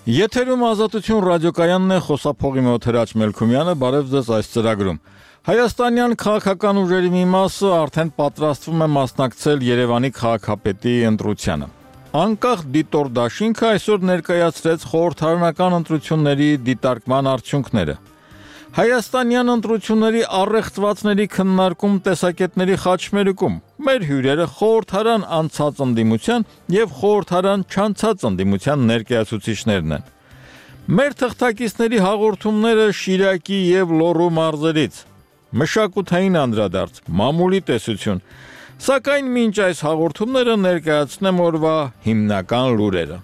Եթերում Ազատություն ռադիոկայանն է, խոսափողի մոտ Հրաչ Մելքումյանը, բարև ձեզ այս ծրագրում։ Հայաստանյան քաղաքական ուժերի մի մասը արդեն պատրաստվում է մասնակցել Երևանի քաղաքապետի ընտրությանը։ Անկախ դիտոր դաշինքը այսօր ներկայացրեց խորհրդարանական ընտրությունների դիտարկման արդյունքները։ Հայաստանյան ընտրությունների առեղծվածների քննարկում տեսակետների խաչմերուկում մեր հյուրերը խորհրդարան անցած ընդդիմության եւ խորհրդարան չանցած ընդդիմության ներկայացուցիչներն են։ Մեր թղթակիցների հաղորդումները Շիրակի եւ Լոռու մարզերից, մշակութային անդրադարձ, մամուլի տեսություն, սակայն մինչ այս հաղորդումները ներկայացնեմ օրվա հիմնական լուրերը։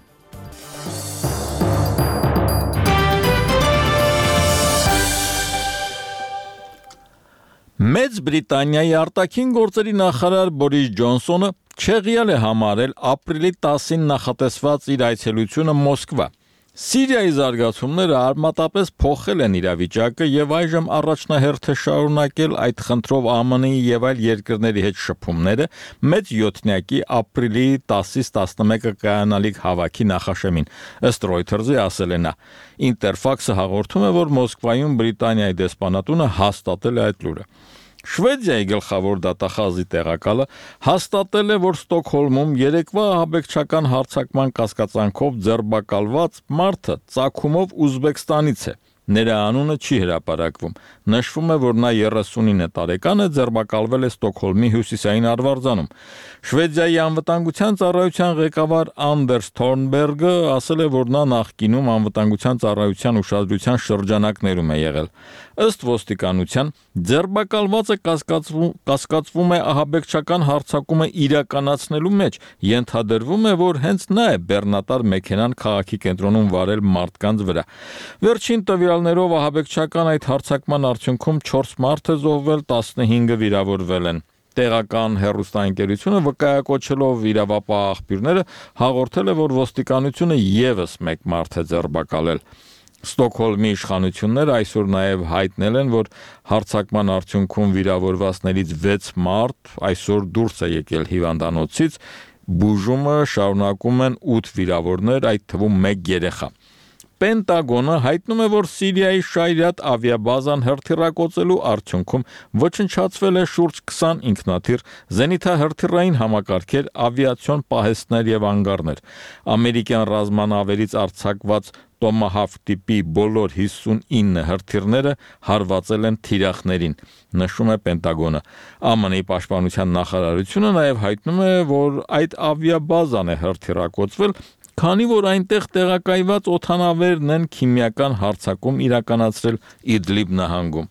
Մեծ Բրիտանիայի արտաքին գործերի նախարար Բորիս Ջոնսոնը չեղյալ է համարել ապրիլի 10-ին նախատեսված իր այցելությունը Մոսկվա։ Սիրիայի զարգացումները արմատապես փոխել են իրավիճակը եւ այժմ առաջնահերթ է շարունակել այդ խնդրով ԱՄՆ-ի եւ այլ երկրների հետ շփումները մեծ յոթնյակի ապրիլի 10-ից 11-ը կայանալիք հավաքի նախաշեմին, ըստ Reuters-ի ասել է նա։ Interfax-ը հաղորդում է, որ Մոսկվայում Բրիտանիայի դեսպանատունը հաստատել է այդ լուրը։ Շվեդիայի գլխավոր դատախազի տեղակալը հաստատել է, որ Ստոկհոլմում երեկվա ահաբեկչական հարձակման կասկածանքով ձերբակալված մարդը ծագումով Ուզբեկստանից է։ Նրա անունը չի հրապարակվում։ Նշվում է, որ նա 39 տարեկան է, ձերբակալվել է Ստոկհոլմի հյուսիսային արվարձանում։ Շվեդիայի անվտանգության ծառայության ղեկավար Անդերս Թորնբերգը ասել է, որ նա նախկինում անվտանգության ծառայության ուշադրության շրջանակներում է եղել։ Ըստ ոստիկանության, ձերբակալվածը կասկածվում է ահաբեկչական հարձակումը իրականացնելու մեջ, ենթադրվում է, որ հենց նա է բեռնատար մեքենան քաղաքի կենտրոնում վարել մարդկանց վրա։ Վերջին տվյալներով ահաբեկչական այդ հարձակման արդյունքում 4 մարդ է զոհվել, 15-ը վիրավորվել են։ Տեղական հեռուստաընկերությունը վկայակոչելով իրավապահ աղբյուրները հաղորդել է, որ ոստիկանությունը եւս մեկ մարդ է ձերբակալել։ Ստոկհոլմի իշխանությունները այսօր նաև հայտնել են, որ հարձակման արդյունքում վիրավորվածներից 6 մարդ այսօր դուրս է եկել հիվանդանոցից, բուժումը շարունակում են 8 վիրավորներ, այդ թվում 1 երեխա։ Պենտագոնը հայտնում է, որ Սիրիայի Շայրիաթ ավիաբազան հրթիռակոծելու արդյունքում ոչնչացվել է շուրջ 20 ինքնաթիռ, զենիթահրթիռային համակարգեր, ավիացիոն պահեստներ եւ անգարներ։ Ամերիկյան ռազմանավերից արձակված Տոմահավք տիպի բոլոր 59 հրթիռները հարվածել են թիրախներին, նշում է Պենտագոնը։ ԱՄՆ-ի պաշտպանության նախարարությունը նաև հայտնում է, որ այդ ավիաբազան է հրթիռակոծվել, քանի որ այնտեղ տեղակայված օդանավերն են քիմիական հարձակում իրականացրել Իդլիբ նահանգում։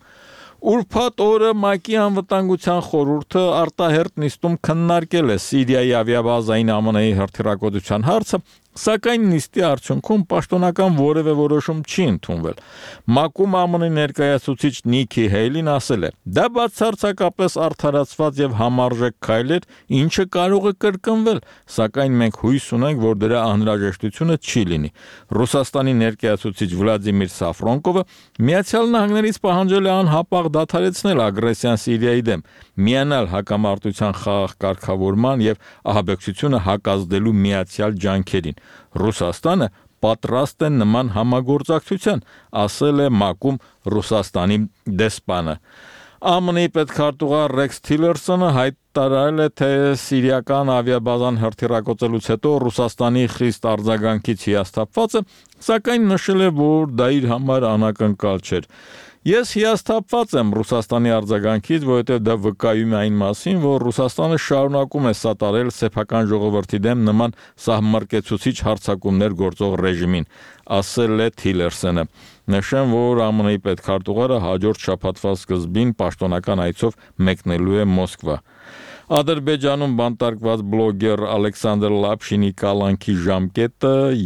Ուրբաթ օրը ՄԱԿ-ի անվտանգության խորհուրդը արտահերթ նիստում քննարկել է Սիրիայի ավիաբազային ԱՄՆ-ի հրթիռակոծության հարցը, սակայն նիստի արդյունքում պաշտոնական որևէ որոշում չի ընդունվել։ ՄԱԿ-ում ԱՄՆ-ի ներկայացուցիչ Նիքի Հեյլին ասել է. «Դա բացարձակապես արդարացված եւ համարժեք քայլ էր, ինչը կարող է կրկնվել, սակայն մենք հույս ունենք, որ դրա անհրաժեշտությունը չի լինի»։ Ռուսաստանի ներկայացուցիչ Վլադիմիր Սաֆրոնկովը Միացյալ Նահանգներից պահանջել է անհապաղ դադարեցնել ագրեսիան Սիրիայի դեմ, միանալ հակամարտության խաղաղ կարգավորման եւ ահաբեկչությունը հակազդելու միացյալ ջանքերին։ Ռուսաստանը պատրաստ է նման համագործակցության, ասել է ՄԱԿ-ում Ռուսաստանի դեսպանը։ ԱՄՆ-ի պետքարտուղար Ռեքս Թիլերսոնը հայտարարել է, թե սիրիական ավիաբազան հրթիռակոծելուց հետո Ռուսաստանի խիստ արձագանքից հիասթափված է, սակայն նշել է, որ դա իր համար անակնկալ չէր։ Ես հիասթափված եմ Ռուսաստանի արձագանքից, որովհետև դա վկայում է այն մասին, որ Ռուսաստանը շարունակում է սատարել սեփական ժողովրդի դեմ նման սահմռկեցուցիչ հարձակումներ գործող ռեժիմին, ասել է Թիլերսոնը։ Նշեմ, որ ԱՄՆ-ի պետքարտուղարը հաջորդ շաբաթվա սկզբին պաշտոնական այցով մեկնելու է Մոսկվա։ Ադրբեջանում բանտարկված բլոգեր Ալեքսանդր Լապշինի կալանքի ժամկետը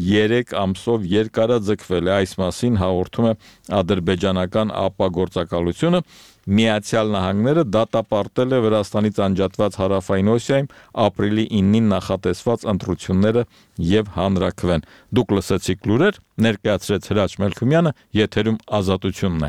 3 ամսով երկարաձգվել է, այս մասին հաղորդում է ադրբեջանական ԱՊԱ գործակալությունը։ Միացյալ Նահանգները դատապարտել է Վրաստանից անջատված Հարավային Օսիայում ապրիլի 9-ին նախատեսված ընտրությունները եւ հանրաքվեն։ Դուք լսեցիք լուրեր, ներկայացրեց Հրաչ Մելքումյանը, եթերում Ազատությունն է։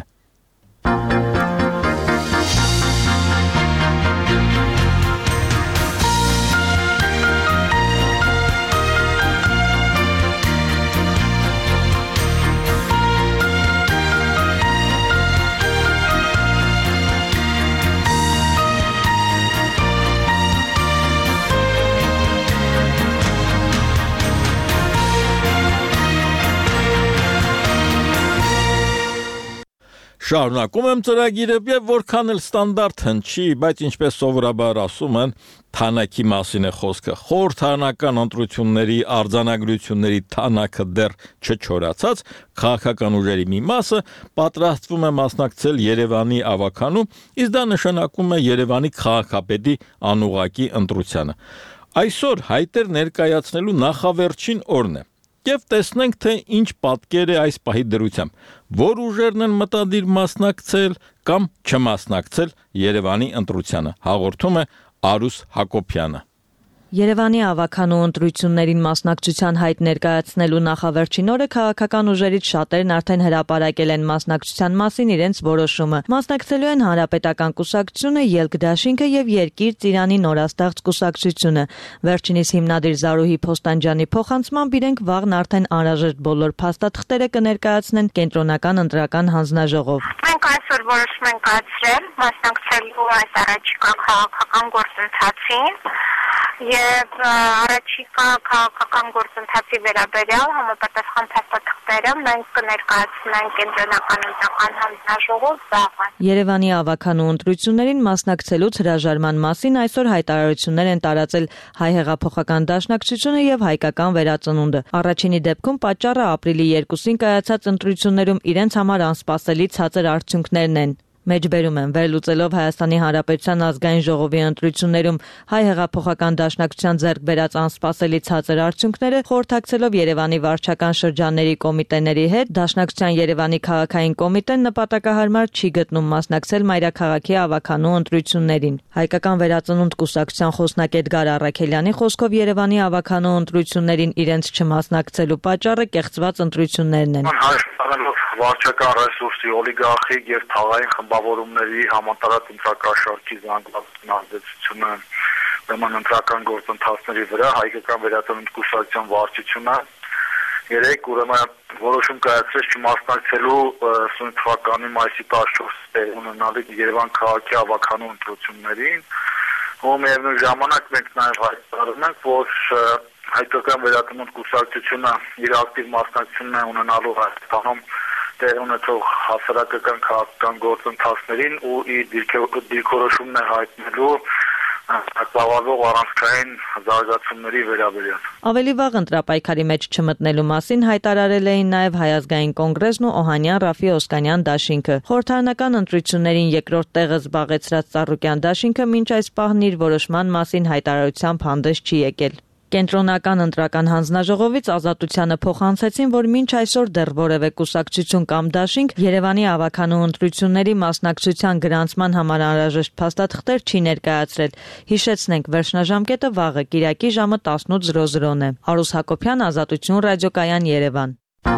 Շարունակում եմ ծրագիրը եւ որքան էլ ստանդարտ հնչի, բայց ինչպես սովորաբար ասում են, թանակի մասին է խոսքը։ Խորհրդարանական ընտրությունների արձանագրությունների թանակը դեռ չչորացած, քաղաքական ուժերի մի մասը պատրաստվում է մասնակցել Երևանի ավականու, իսկ դա նշանակում է Երևանի քաղաքապետի անուղղակի ընտրությանը։ Այսօր հայտեր ներկայացնելու նախավերջին օրն է։ Եվ տեսնենք, թե ինչ պատկեր է այս պահի դրությամբ, որ ուժերն են մտադիր մասնակցել կամ չմասնակցել Երևանի ընտրությանը, հաղորդում է Արուս Հակոբյանը։ Երևանի ավականու ընտրություններին մասնակցության հայտ ներկայացնելու նախավերջին օրը քաղաքական ուժերից շատերն արդեն հրապարակել են մասնակցության մասին իրենց որոշումը։ Մասնակցելու են Հանրապետական կուսակցությունը, Ելք դաշինքը եւ Երկիր Ծիրանի նորաստեղծ կուսակցությունը։ Վերջինիս հիմնադիր Զարուհի Փոստանջյանի փոխանցմամբ իրենք վաղն արդեն անհրաժեշտ բոլոր փաստաթղթերը կներկայացնեն կենտրոնական ընտրական հանձնաժողով։ Մենք այսօր որոշում ենք կայացրել մասնակցելու այս առաջիկա քաղաքական գործընթացին եւ առաջիկա քաղաքական գործընթացի վերաբերյալ համապատասխան փաստաթղթերը մենք կներկայացնենք կենտրոնական ընտրական հանձնաժողով վաղը։ Երևանի ավականու ընտրություններին մասնակցելուց հրաժարման մասին այսօր հայտարարություններ են տարածել Հայ հեղափոխական դաշնակցությունը եւ Հայկական վերածնունդը։ Առաջինի դեպքում պատճառը ապրիլի 2-ին կայացած ընտրություններում իրենց համար անսպասելի ցածր արդյունքներն են։ Մեջբերում են վերլուծելով Հայաստանի Հանրապետության ազգային ժողովի ընտրություններում Հայ հեղափոխական դաշնակցության ձեռք բերած անսպասելի ցածր արդյունքները, խորհրդակցելով Երևանի վարչական շրջանների կոմիտեների հետ, Դաշնակցության Երևանի քաղաքային կոմիտեն նպատակահարմար չի գտնում մասնակցել մայրաքաղաքի ավականու ընտրություններին։ Հայկական վերածնունդ կուսակցության խոսնակ Էդգար Առաքելյանի խոսքով Երևանի ավականու ընտրություններին իրենց չմասնակցելու պատճառը կեղծված ընտրություններն են։ Վարչական ռեսուրսի, օլիգարխիկ եւ թաղային խմբավորումների համատարած ընտրակաշառքի զանգվածային ազդեցությունը ուրեմն ընտրական գործընթացների վրա Հայկական վերածնունդ կուսակցության վարչությունը երեք ուրեմն որոշում կայացրեց չմասնակցելու թվականի մայիսի 14-ին ունենալի Երևան քաղաքի ավականու ընտրություններին, ու միևնույն ժամանակ մենք նաեւ հայտարարում ենք, որ Հայկական վերածնունդ կուսակցությունը իր ակտիվ մասնակցությունն է ունենալու Հայաստանում դեր ունեցող հասարակական քաղաքական գործընթացներին ու իր դիրքորոշումն է հայտնելու ծավալվող առանցքային զարգացումների վերաբերյալ։ Ավելի վաղ ընտրապայքարի մեջ չմտնելու մասին հայտարարել էին նաև Հայ ազգային կոնգրեսն ու Օհանյան Ռաֆի Օսկանյան դաշինքը։ Խորհրդարանական ընտրություններին երկրորդ տեղը զբաղեցրած Ծառուկյան դաշինքը մինչ այս պահն իր որոշման մասին հայտարարությամբ հանդես չի եկել։ Կենտրոնական ընտրական հանձնաժողովից Ազատությանը փոխանցեցին, որ մինչ այսօր դեռ որևէ կուսակցություն կամ դաշինք Երևանի ավականու ընտրությունների մասնակցության գրանցման համար անհրաժեշտ փաստաթղթեր չի ներկայացրել։ Հիշեցնենք, վերջնաժամկետը վաղը Կիրակի ժամը 18:00-ն է։ Արուս Հակոբյան, Ազատություն ռադիոկայան, Երևան։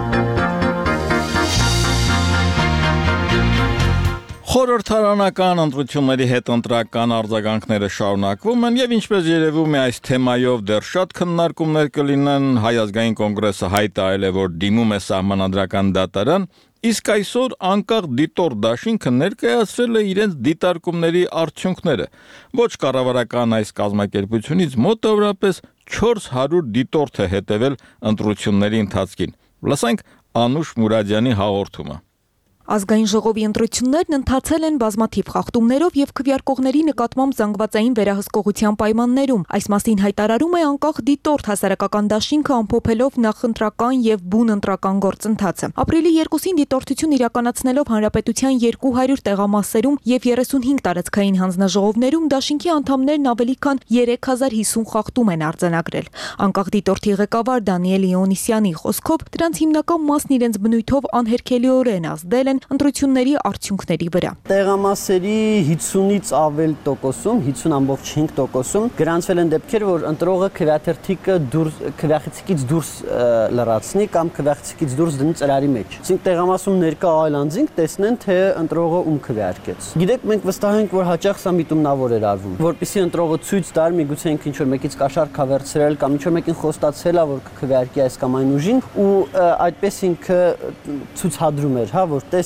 Խորհրդարանական ընտրությունների հետ ընտրական արձագանքները շարունակվում են եւ ինչպես երևում է այս թեմայով դեռ շատ քննարկումներ կլինեն։ Հայ ազգային կոնգրեսը հայտարարել է, որ դիմում է սահմանադրական դատարան, իսկ այսօր անկախ դիտորդ դաշինքը ներկայացրել է իրենց դիտարկումների արդյունքները։ Ոչ կառավարական այս կազմակերպությունից մոտավորապես 400 դիտորդ է հետևել ընտրությունների ընթացքին։ Լսենք Անուշ Մուրադյանի հաղորդումը։ Ազգային ժողովի ընտրություններն ընթացել են բազմաթիվ խախտումներով եւ քվեարկողների նկատմամբ զանգվածային վերահսկողության պայմաններում։ Այս մասին հայտարարում է անկախ դիտորդ հասարակական դաշինքը ամփոփելով նախընտրական եւ բուն ընտրական գործընթացը։ Ապրիլի 2-ին դիտորդություն իրականացնելով հանրապետության 200 տեղամասերում եւ 35 տարածքային հանձնաժողովներում դաշինքի անդամներն ավելի քան 3050 խախտում են արձանագրել։ Անկախ դիտորդի ղեկավար Դանիել Իոնիսյանի խոսքով դրանց հիմնական մասն իրենց բնույթով անհերքելիորեն ազդել են ընտրությունների արդյունքների վրա։ Տեղամասերի 50-ից ավել տոկոսում, 50.5%-ում գրանցվել են դեպքեր, որ ընտրողը քվեաթերթիկը քվեախցիկից դուրս լրացնի կամ քվեախցիկից դուրս դնի ծրարի մեջ։ Այսինքն տեղամասում ներկա այլ անձինք տեսնեն, թե ընտրողը ում քվեարկեց։ Գիտեք, մենք վստահ ենք, որ հաճախ սա միտումնավոր էր արվում, որպեսզի ընտրողը ցույց տար, միգուցե ինքը ինչ-որ մեկից կաշառք հավերցրել կամ ինչ-որ մեկին խոստացել է, որ քվեարկի այս կամ այն ուժին, ու այդպես ինքը ցուցադրում էր, հա, որ տես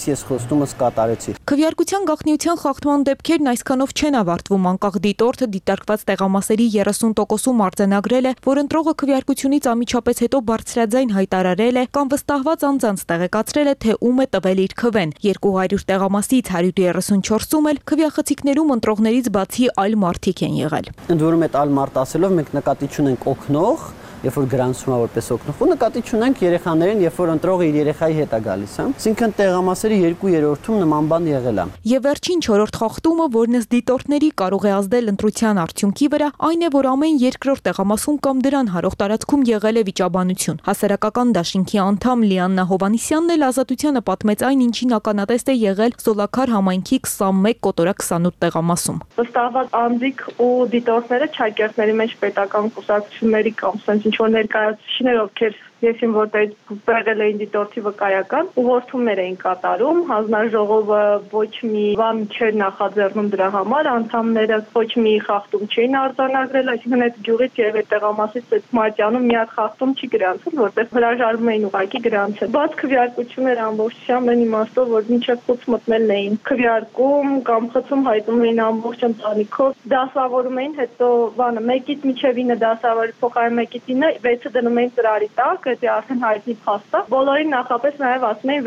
ինչպես ես խոստումս կատարեցի։ Քվեարկության գաղտնիության խախտման դեպքերն այսքանով չեն ավարտվում, անկախ դիտորդը դիտարկված տեղամասերի 30%-ում արձանագրել է, որ ընտրողը քվեարկությունից անմիջապես հետո բարձրաձայն հայտարարել է կամ վստահված անձանց տեղեկացրել է, թե ում է տվել իր քվեն։ 200 տեղամասից 134-ում էլ քվեախցիկներում ընտրողներից բացի այլ մարդիկ են եղել։ Ընդ որում այդ այլ մարդ ասելով մենք նկատի չունենք օգնող, երբ որ գրանցվում է որպես օգնող, ու նկատի չունենք երեխաներին, երբ որ ընտրողը իր երեխայի հետ է գալիս, հա։ Այսինքն տեղամասերի 2/3-ում նման բան եղել է։ Եվ վերջին 4-րդ խախտումը, որն ըստ դիտորդների կարող է ազդել ընտրության արդյունքի վրա, այն է, որ ամեն երկրորդ տեղամասում կամ դրան հարող տարածքում եղել է վիճաբանություն։ Հասարակական դաշինքի անդամ Լիաննա Հովանիսյանն էլ Ազատությանը պատմեց այն, ինչին ականատես է եղել Զոլաքար համայնքի 21 կոտորակ 28 տեղամասում։ Վստահված անձիկ ու դիտորդները չակերտների մեջ պետական կուսակցությունների կամ sense ինչ-որ ներկայացուցիչներ, ովքեր եսին որտեղ եղել էին դիտորդի վկայական, ուղղորդումներ էին կատարում, հանձնաժողովը ոչ մի բան չէր նախաձեռնում դրա համար, անդամները ոչ մի խախտում չէին արձանագրել, այսինքն այդ գյուղից եւ այդ տեղամասից այդ մարտյանում մի հատ խախտում չի գրանցել, որտեղ հրաժարվում էին ուղղակի գրանցել։ Բաց քվեարկություններ ամբողջությամբ այն իմաստով, որ մինչև խոց մտնել էին քվեարկում կամ խցում հայտնում էին ամբողջ ընտանիքով, դասավորում էին, հետո բանը 1-ից մինչև 9 դասավորի փոխարեն 1-ից 9 6-ը դնում էին ծրարի տակ, դա արդեն հայտնի փաստ է։ Բոլորին նախապես նաև ասում էին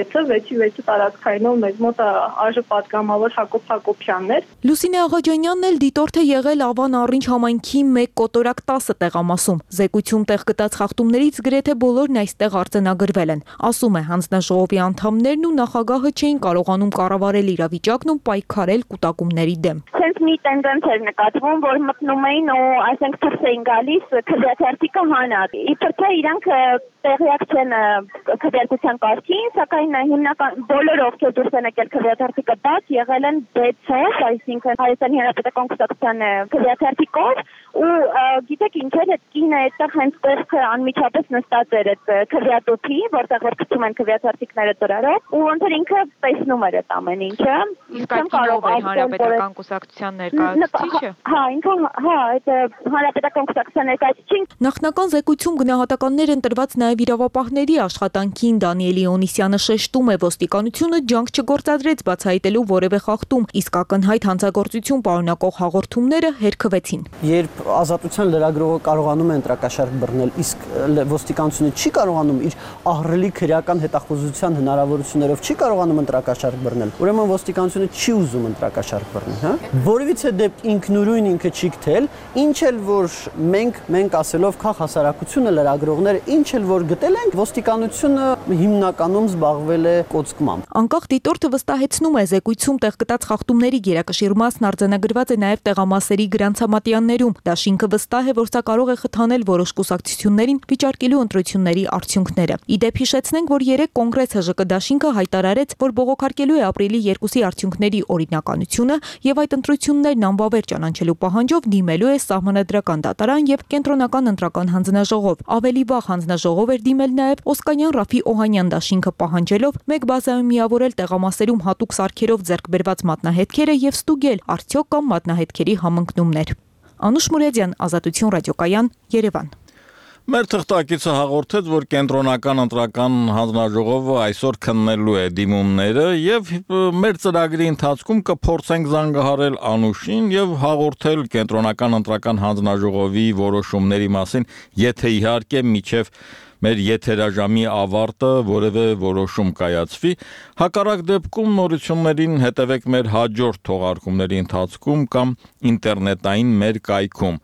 6-6 տարածքայինով մեզ մոտ ԱԺ պատգամավոր Հակոբ Հակոբյանն էր։ Լուսինե Աղաջանյանն էլ դիտորդ է եղել Ավան Առինչ համայնքի 1 կոտորակ 10 տեղամասում։ Զեկույցում տեղ գտած խախտումներից գրեթե բոլորն այստեղ արձանագրվել են։ Ասում է, հանձնաժողովի անդամներն ու նախագահը չէին կարողանում կառավարել իրավիճակն ու պայքարել կուտակումների դեմ։ Սենց մի տենդենս էր նկատվում, որ մտնում էին ու այսինքն դուրս էին գալիս քվեաթերթիկը հանած։ Իբր թե իրանք տեղյակ չեն քվեարկության կարգին, սակայն հիմնական բոլոր ովքեր դուրս են եկել քվեաթերթիկը բաց եղել են B-ով, այսինքն Հայաստանի Հանրապետական Կուսակցության քվեաթերթիկով ու գիտեք ինչ էր, այդ կինը այդտեղ հենց տեղքը անմիջապես նստած էր այդ քվեատոփի, որտեղ որ գցում են քվեաթերթիկները ծրարով ու ոնց ինքը տեսնում էր այդ ամեն ինչը։ Իսկ այդ կարող է Հանրապետական Կուսակցության ներկայացուցիչը։ Հա, ինքն այդ Հանրապետական Կուսակցության ներկայացուցիչին Նախնական զեկույցում գնահատականներ են տրված նաև իրավապահների աշխատանքին։ Դանիել Իոնիսյանը շեշտում է, ոստիկանությունը ջանք չգործադրեց բացահայտելու որևէ խախտում, իսկ ակնհայտ հանցագործություն պարունակող հաղորդումները հերքվեցին։ Երբ ազատության լրագրողը կարողանում է ընտրակաշարք բռնել, իսկ ոստիկանությունը չի կարողանում իր ահռելի քրեական հետախուզության հնարավորություններով չի կարողանում ընտրակաշարք բռնել, ուրեմն ոստիկանությունը չի ուզում ընտրակաշարք բռնել, հա։ Որևիցե դեպք ինքնուրույն ինքը չի գտել, ինչ էլ որ մենք ասելով քաղ հասարակությունը լրագրողները ինչ էլ որ գտել ենք, ոստիկանությունը հիմնականում զբաղվել է կոծկմամբ։ Անկախ դիտորդը վստահեցնում է, զեկույցում տեղ գտած խախտումների գերակշիռ մասն արձանագրված է նաև տեղամասերի գրանցամատյաններում։ Դաշինքը վստահ է, որ սա կարող է խթանել որոշ կուսակցություններին վիճարկելու ընտրությունների արդյունքները։ Իդեպ հիշեցնենք, որ 3 կոնգրես ՀԺԿ դաշինքը հայտարարեց, որ բողոքարկելու է ապրիլի 2-ի արդյունքների օրինականությունը եւ այդ ընտրություններն անվավեր ճանաչելու պահանջով դիմելու է Սահմանադրական դատարան եւ Կենտրոնական ընտրական հանձնաժողով։ Ավելի վաղ հանձնաժողով էր դիմել նաև Օսկանյան Ռաֆի Օհանյան դաշինքը պահանջելով մեկ բազայում միավորել տեղամասերում հատուկ սարքերով ձեռք բերված մատնահետքերը եւ ստուգել արդյոք կամ մատնահետքերի համընկնումներ։ Անուշ Մուրեդյան, Ազատություն ռադիոկայան, Երևան։ Մեր թղթակիցը հաղորդեց, որ Կենտրոնական ընտրական հանձնաժողովը այսօր քննելու է դիմումները եւ մեր ծրագրի ընթացքում կփորձենք զանգահարել Անուշին եւ հաղորդել Կենտրոնական ընտրական հանձնաժողովի որոշումների մասին, եթե իհարկե միջև մեր եթերաժամի ավարտը որևէ որոշում կայացվի, հակառակ դեպքում նորություններին հետևեք մեր հաջորդ թողարկումների ընթացքում կամ ինտերնետային մեր կայքում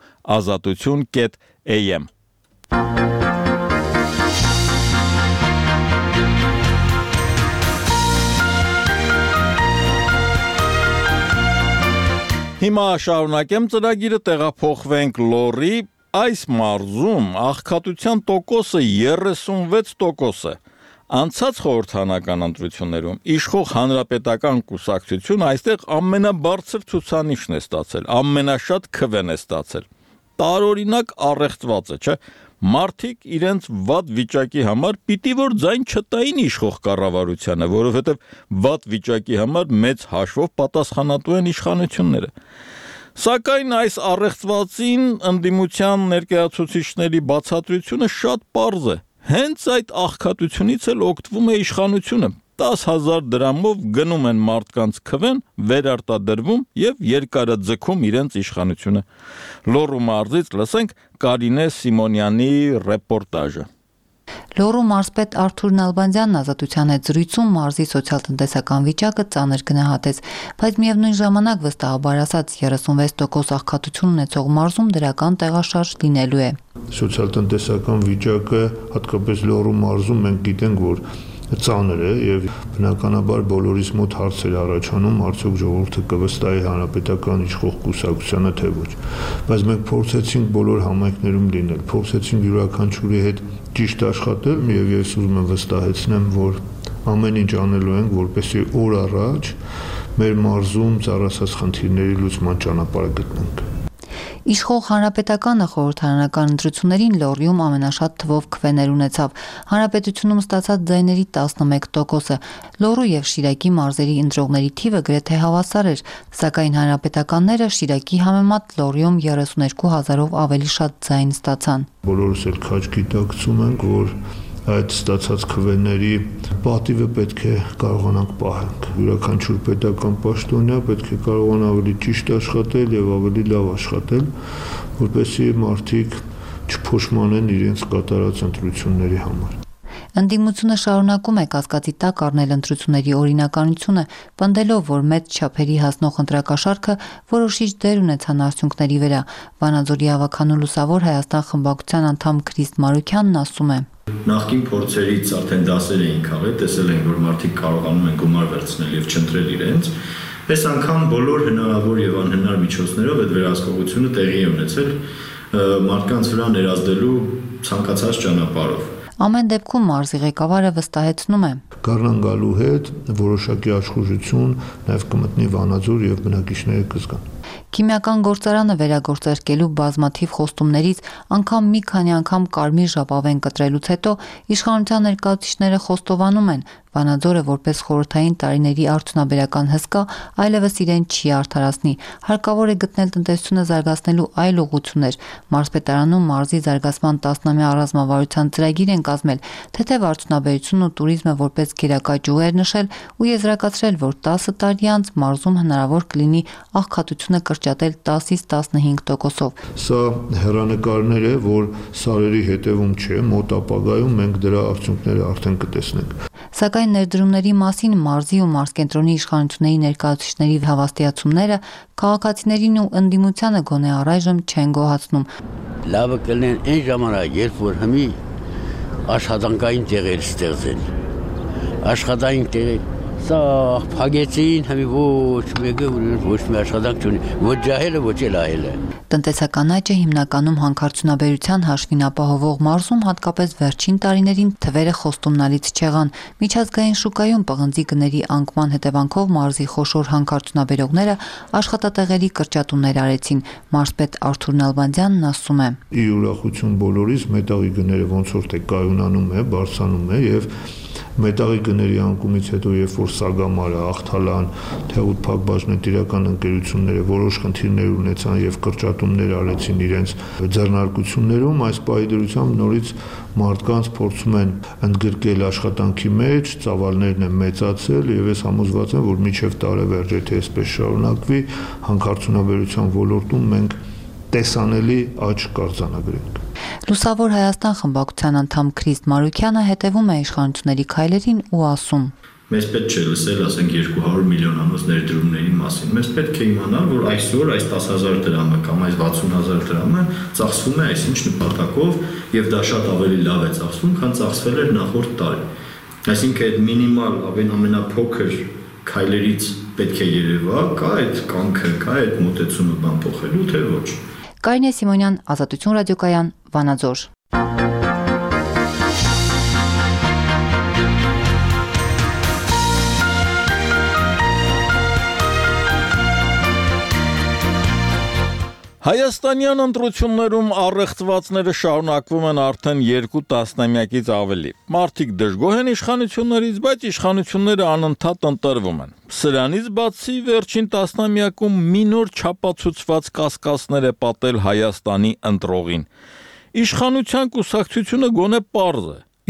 azatutun.am Հիմա շարունակեմ ծրագիրը, տեղափոխվենք Լոռի, այս մարզում աղքատության տոկոսը 36% է։ Անցած խորհրդանական ընտրություններում իշխող հանրապետական կուսակցությունը այստեղ ամենաբարձր ցուցանիշն է ստացել, ամենաշատ քվեն է ստացել։ Տարօրինակ առեղծված է, չէ՞։ Մարդիկ իրենց վատ վիճակի համար պիտի որ ձայն չտային իշխող կառավարությանը, որովհետև վատ վիճակի համար մեծ հաշվով պատասխանատու են իշխանությունները։ Սակայն այս առեղծվածին ընդդիմության ներկայացուցիչների բացատրությունը շատ պարզ է։ Հենց այդ աղքատությունից էլ օգտվում է իշխանությունը։ 10,000 դրամով գնում են մարդկանց քվեն, վերարտադրվում եւ երկարաձգում իրենց իշխանությունը։ Լոռու մարզից լսենք Կարինե Սիմոնյանի ռեպորտաժը։ Լոռու մարզպետ Արթուր Նալբանդյանն Ազատության հետ զրույցում մարզի սոցիալ-տնտեսական վիճակը ծանր գնահատեց, բայց միևնույն ժամանակ վստահաբար ասաց 36% աղքատություն ունեցող մարզում դրական տեղաշարժ լինելու է։ Սոցիալ-տնտեսական վիճակը հատկապես Լոռու մարզում մենք գիտենք, որ ծանր է եւ բնականաբար բոլորիս մոտ հարցեր առաջանում, արդյոք ժողովուրդը կվստահի հանրապետական իշխող կուսակցությանը թե ոչ։ Բայց մենք փորձեցինք բոլոր համայնքներում լինել, փորձեցինք յուրաքանչյուրի հետ ճիշտ աշխատել եւ ես ուզում եմ վստահեցնեմ, որ ամեն ինչ անելու ենք, որպեսզի օր առաջ մեր մարզում ծառացած խնդիրների լուծման ճանապարհը գտնենք։ Իշխող հանրապետականը խորհրդարանական ընտրություններին Լոռիում ամենաշատ թվով քվեներ ունեցավ։ Հանրապետությունում ստացած ձայների 11%-ը, Լոռու եւ Շիրակի մարզերի ընտրողների թիվը գրեթե հավասար էր, սակայն հանրապետականները Շիրակի համեմատ Լոռիում 32,000-ով ավելի շատ ձայն ստացան։ Բոլորս էլ քաջ գիտակցում ենք, որ այդ ստացած քվեների պատիվը պետք է կարողանանք պահենք։ Յուրաքանչյուր պետական պաշտոնյա պետք է կարողանա ավելի ճիշտ աշխատել եւ ավելի լավ աշխատել, որպեսզի մարդիկ չփոշմանեն իրենց կատարած ընտրությունների համար։ Ընդդիմությունը շարունակում է կասկածի տակ առնել ընտրությունների օրինականությունը, պնդելով, որ մեծ չափերի հասնող ընտրակաշառքը որոշիչ դեր ունեցան արդյունքների վրա։ Վանաձորի ավագանու Լուսավոր Հայաստան խմբակցության անդամ Քրիստ Մարուքյանն ասում է. Նախկին փորձերից արդեն դասեր էին քաղել, տեսել են, որ մարդիկ կարողանում են գումար վերցնել եւ չընտրել իրենց։ Այս անգամ բոլոր հնարավոր եւ անհնար միջոցներով այդ վերահսկողությունը տեղի է ունեցել մարդկանց վրա ներազդելու ցանկացած ճանապարհով։ Ամեն դեպքում մարզի ղեկավարը վստահեցնում է. Գարնան գալու հետ որոշակի աշխուժություն նաև կմտնի Վանաձոր եւ բնակիչները կզգան։ Քիմիական գործարանը վերագործարկելու բազմաթիվ խոստումներից անգամ մի քանի անգամ կարմիր ժապավեն կտրելուց հետո իշխանության ներկայացուցիչները խոստովանում են, Վանաձորը որպես խորհրդային տարիների արդյունաբերական հսկա այլևս իրեն չի արդարացնի։ Հարկավոր է գտնել տնտեսությունը զարգացնելու այլ ուղղություններ։ Մարզպետարանում մարզի զարգացման 10-ամյա առանձնավարության ծրագիր են կազմել, թեթև արդյունաբերությունն ու տուրիզմը որպես գերակա ճյուղեր նշել ու եզրակացրել, որ 10 տարի անց մարզում հնարավոր կլինի աղքատությունը կրճատել 10-ից 15%-ով։ Սա հեռանկարներ է, որ սարերի հետևում չէ, մոտ ապագայում մենք դրա արդյունքները արդեն կտեսնենք։ Սակայն ներդրումների մասին մարզի ու մարզկենտրոնի իշխանությունների ներկայացուցիչների հավաստիացումները քաղաքացիներին ու ընդդիմությանը գոնե առայժմ չեն գոհացնում։ Լավը կլինեն այն ժամանակ, երբ որ հիմի աշխատանքային տեղեր ստեղծեն։ Աշխատանքային տեղեր սա փագեցին, հիմի ոչ մեկը ոչ մի աշխատանք չունի, ոչ ջահելը, ոչ էլ այլը։ Տնտեսական աճը հիմնականում հանքարդյունաբերության հաշվին ապահովող մարզում հատկապես վերջին տարիներին թվերը խոստումնալից չեղան։ Միջազգային շուկայում պղնձի գների անկման հետևանքով մարզի խոշոր հանքարդյունաբերողները աշխատատեղերի կրճատումներ արեցին։ Մարզպետ Արթուր Նալբանդյանն ասում է. Ի ուրախություն բոլորիս մետաղի գները ոնց որ թե կայունանում է, բարձրանում է եւ մետաղի գների անկումից հետո երբ որ Սագամարը, Ախթալան, Թեղուտ Փակbaşնետիրական ընկերությունները որոշ խնդիրներ ունեցան եւ կրճատումներ արեցին իրենց ձեռնարկություններում, այս պայդրությամբ նորից մարդկանց փորձում են ընդգրկել աշխատանքի մեջ, ծավալներն են մեծացել եւ ես համոզված եմ, որ մինչեւ տարեվերջ եթե այսպես շարունակվի, հանքարդյունաբերության ոլորտում մենք տեսանելի աճ կարձանագրենք։ Լուսավոր Հայաստան խմբակցության անդամ Քրիստ Մարուքյանը հետևում է իշխանությունների քայլերին ու ասում. Մեզ պետք չէ լսել, ասենք 200 միլիոնանոց ներդրումների մասին։ Մեզ պետք է իմանալ, որ այսօր այս 10,000 դրամը կամ այս 60,000 դրամը ծախսվում է այսինչ նպատակով եւ դա շատ ավելի լավ է ծախսվում, քան ծախսվել էր նախորդ տարի։ Այսինքն այդ մինիմալ ամենափոքր քայլերից պետք է երևա, կա այդ կամքը, կա այդ մոտեցումը բան փոխելու, թե ոչ։ Կարինե Սիմոնյան, Ազատություն ռադիոկայան, Վանաձոր։ Հայաստանյան ընտրություններում առեղծվածները շարունակվում են արդեն 2 տասնամյակից ավելի։ Մարդիկ դժգոհ են իշխանություններից, բայց իշխանությունները անընդհատ ընտրվում են։ Սրանից բացի վերջին տասնամյակում մի նոր չափածուցված կասկածներ է պատել Հայաստանի ընտրողին։ Իշխանության կուսակցությունը գոնե պարզ է։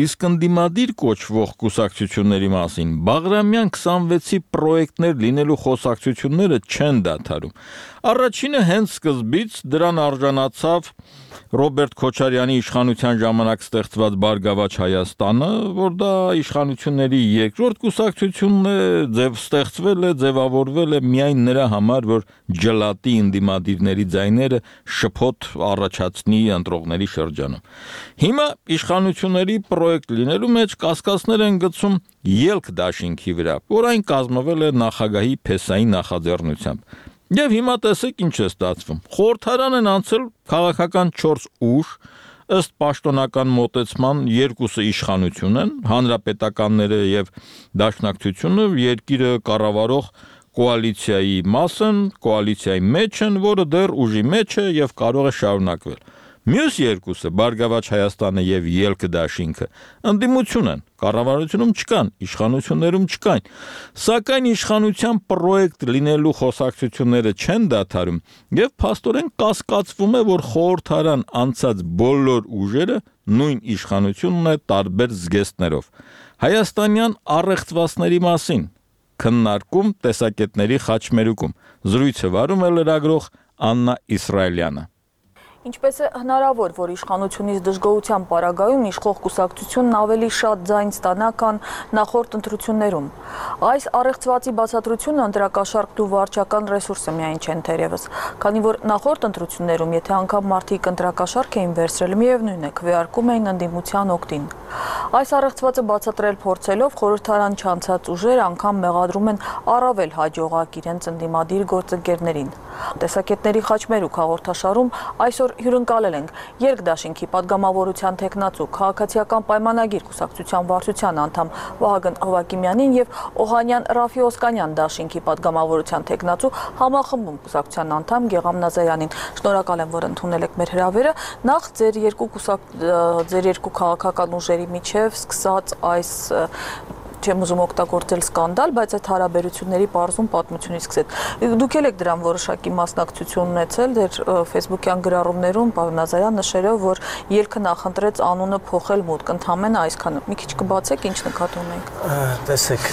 Իսկ ընդդիմադիր կոչվող կուսակցությունների մասին Բաղրամյան 26-ի պրոյեկտներ լինելու խոսակցությունները չեն դադարում։ Առաջինը հենց սկզբից դրան արժանացավ Ռոբերտ Քոչարյանի իշխանության ժամանակ ստեղծված Բարգավաճ Հայաստանը, որ դա իշխանությունների երկրորդ կուսակցությունն է, ստեղծվել է, ձևավորվել է միայն նրա համար, որ ջլատի ընդդիմադիրների ձայները շփոթ առաջացնի ընտրողների շրջանում։ Հիմա իշխանությունների պրոյեկտ լինելու մեջ կասկածներ են գցում ելք դաշինքի վրա, որ այն կազմվել է նախագահի փեսայի նախաձեռնությամբ։ Եվ հիմա տեսեք ինչ է ստացվում։ Խորհրդարան են անցել քաղաքական 4 ուժ, ըստ պաշտոնական մոտեցման երկուսը իշխանություն են, հանրապետականները եւ դաշնակցությունը երկիրը կառավարող կոալիցիայի մաս են, կոալիցիայի մեջ են, որը դեռ ուժի մեջ է եւ կարող է շարունակվել։ Մյուս երկուսը Բարգավաճ Հայաստանը եւ Ելք դաշինքը ընդդիմություն են, կառավարությունում չկան, իշխանություններում չկան, սակայն իշխանության պրոյեկտ լինելու խոսակցությունները չեն դադարում եւ փաստորեն կասկածվում է, որ խորհրդարան անցած բոլոր ուժերը նույն իշխանությունն է տարբեր զգեստներով։ Հայաստանյան առեղծվածների մասին քննարկում տեսակետների խաչմերուկում զրույցը վարում է լրագրող Աննա Իսրայելյանը։ Ինչպես է հնարավոր, որ իշխանությունից դժգոհության պարագայում իշխող կուսակցությունն ավելի շատ ձայն ստանա, քան նախորդ ընտրություններում։ Այս առեղծվածի բացատրությունը ընտրակաշառքն ու վարչական ռեսուրսը միայն չեն թերևս, քանի որ նախորդ ընտրություններում, եթե անգամ մարդիկ ընտրակաշառք էին վերցրել, միևնույն է, քվեարկում էին ընդդիմության օգտին։ Այս առեղծվածը բացատրել փորձելով խորհրդարան չանցած ուժեր անգամ մեղադրում են առավել հաջողակ իրենց ընդդիմադիր գործընկերներին։ Տեսակետների խաչմերուկ հաղորդաշարում այսօր հյուրընկալել ենք Երկդաշինքի падգամավորության թեկնածու քաղաքացիական պայմանագիր կուսակցության վարչության անդամ Վահագն Հովակիմյանին եւ Օհանյան Ռաֆի Օսկանյան դաշինքի падգամավորության թեկնածու համախմբում կուսակցության անդամ Գեգամ Նազարյանին։ Շնորհակալ եմ, որ ընդունել եք մեր հրավերը։ Նախ ձեր երկու քաղաքական ուժերի միջև սկսած այս չեմ ուզում օգտագործել սկանդալ, բայց այդ հարաբերությունների բարձում պատմությունից սկսեց։ Դուք եք դրան որոշակի մասնակցություն ունեցել, դեր Facebook-յան գրառումներում պարոն Նազարյան նշելով, որ ելքը նախընտրեց անունը փոխել մուտք, ընդհանրապես այսքանը։ Մի քիչ կբացեք, ինչ նկատում եք։ Տեսեք,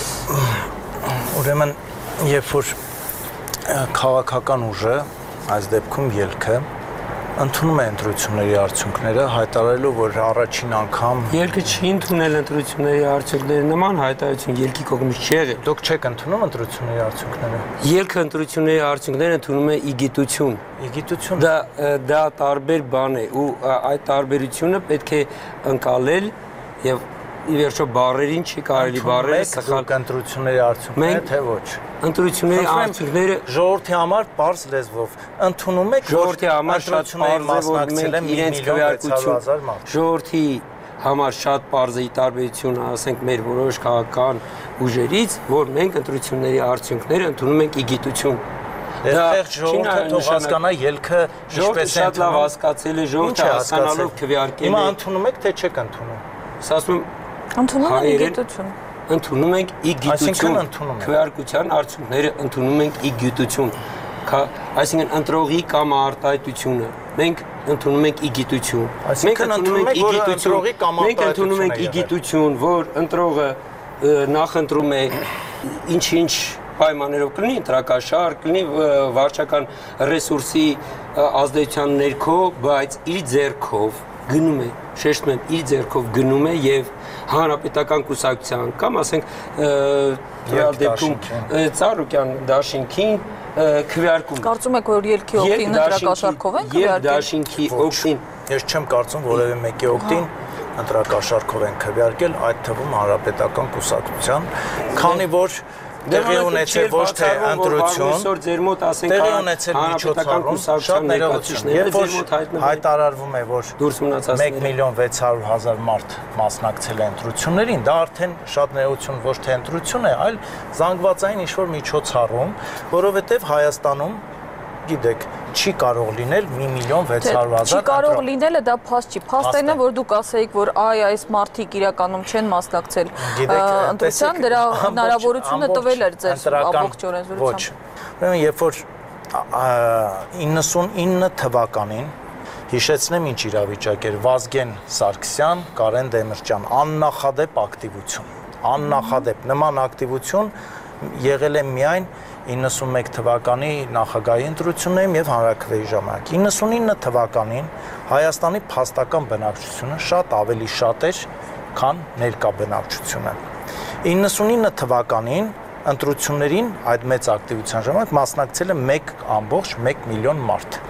ուրեմն երբ որ քաղաքական ուժը, այս դեպքում ելքը ընդունում է ընտրությունների արդյունքները, հայտարարելով, որ առաջին անգամ ելքը չի ընդունել ընտրությունների արդյունքները, նման հայտարարություն ելքի կողմից չի եղել։ Դուք չեք ընդունում ընտրությունների արդյունքները։ Ելքը ընտրությունների արդյունքները ընդունում է իգիտություն։ Իգիտություն։ Դա տարբեր բան է ու այդ տարբերությունը պետք է ընկալել եւ ի վերջո բառերին չի կարելի բառերը սխալ ընտրությունների արդյունքները թե ոչ։ Ընտրությունների արդյունքները ժողովրդի համար բարձ լեզվով ընդունում եք ժողովրդի համար շատ մասնակցել են իրենց քվեարկություն ժողովրդի համար շատ բարձ է տարբերությունը, ասենք մեր որոշ քաղաքական ուժերից, որ մենք ընտրությունների արդյունքները ընդունում ենք իգիտություն։ Այդտեղ ժողովուրդը թող հասկանա ելքը ինչպես է շատ լավ հասկացել է ժողովուրդը հասկանալով քվեարկել է։ Հիմա ընդունում եք թե չեք ընդունում։ Ասում ընդունում ենք իգիտություն։ Ընդունում ենք իգիտություն։ Քվեարկության արդյունքները ընդունում ենք իգիտություն։ Այսինքն ընտրողի կամ արտահայտությունը։ Մենք ընդունում ենք իգիտություն։ Մենք ընդունում ենք ընտրողի կամ մենք ընդունում ենք իգիտություն, որ ընտրողը նախընտրում է ինչ-ինչ պայմաններով կլինի ընտրակաշառք, կլինի վարչական ռեսուրսի ազդեցության ներքո, բայց իր ձեռքով գնում է, շեշտում եմ, իր ձեռքով գնում է եւ հանրապետական կուսակցության կամ ասենք դեպքում Ծառուկյան դաշինքին քվեարկում։ Կարծում եք, որ ելքի օգտին ընտրակաշառքով են քվեարկել։ Եվ դաշինքի օգտին։ Ես չեմ կարծում որևէ մեկի օգտին ընտրակաշառքով են քվեարկել, այդ թվում հանրապետական կուսակցության, քանի որ տեղի ունեցել ոչ թե ընտրություն, տեղի ունեցել միջոցառում, շատ ներողություն, երբ հայտարարվում է, որ 1,600,000 մարդ մասնակցել է ընտրություններին, դա արդեն շատ ներողություն ոչ թե ընտրություն է, այլ զանգվածային ինչ-որ միջոցառում, որովհետև Հայաստանում, գիտեք, չի կարող լինել 1,600,000 Չի կարող լինելը դա փաստ չի, փաստն է, որ դուք ասեիք, որ այս մարդիկ իրականում չեն մասնակցել ընտրության, դրա հնարավորությունը տվել էր ձեր ամբողջ օրենսդրությամբ։ Ոչ, ուրեմն երբ որ 99 թվականին Հիշեցնեմ ինչ իրավիճակ էր Վազգեն Սարգսյան, Կարեն Դեմիրճյան, աննախադեպ ակտիվություն, աննախադեպ նման ակտիվություն եղել է միայն 91 թվականի նախագահի ընտրություններում եւ հանրաքվեի ժամանակ 99 թվականին Հայաստանի փաստական բնակչությունը շատ ավելի շատ էր, քան ներկա բնակչությունը 99 թվականին ընտրություններին այդ մեծ ակտիվության ժամանակ մասնակցել է 1.1 միլիոն մարդ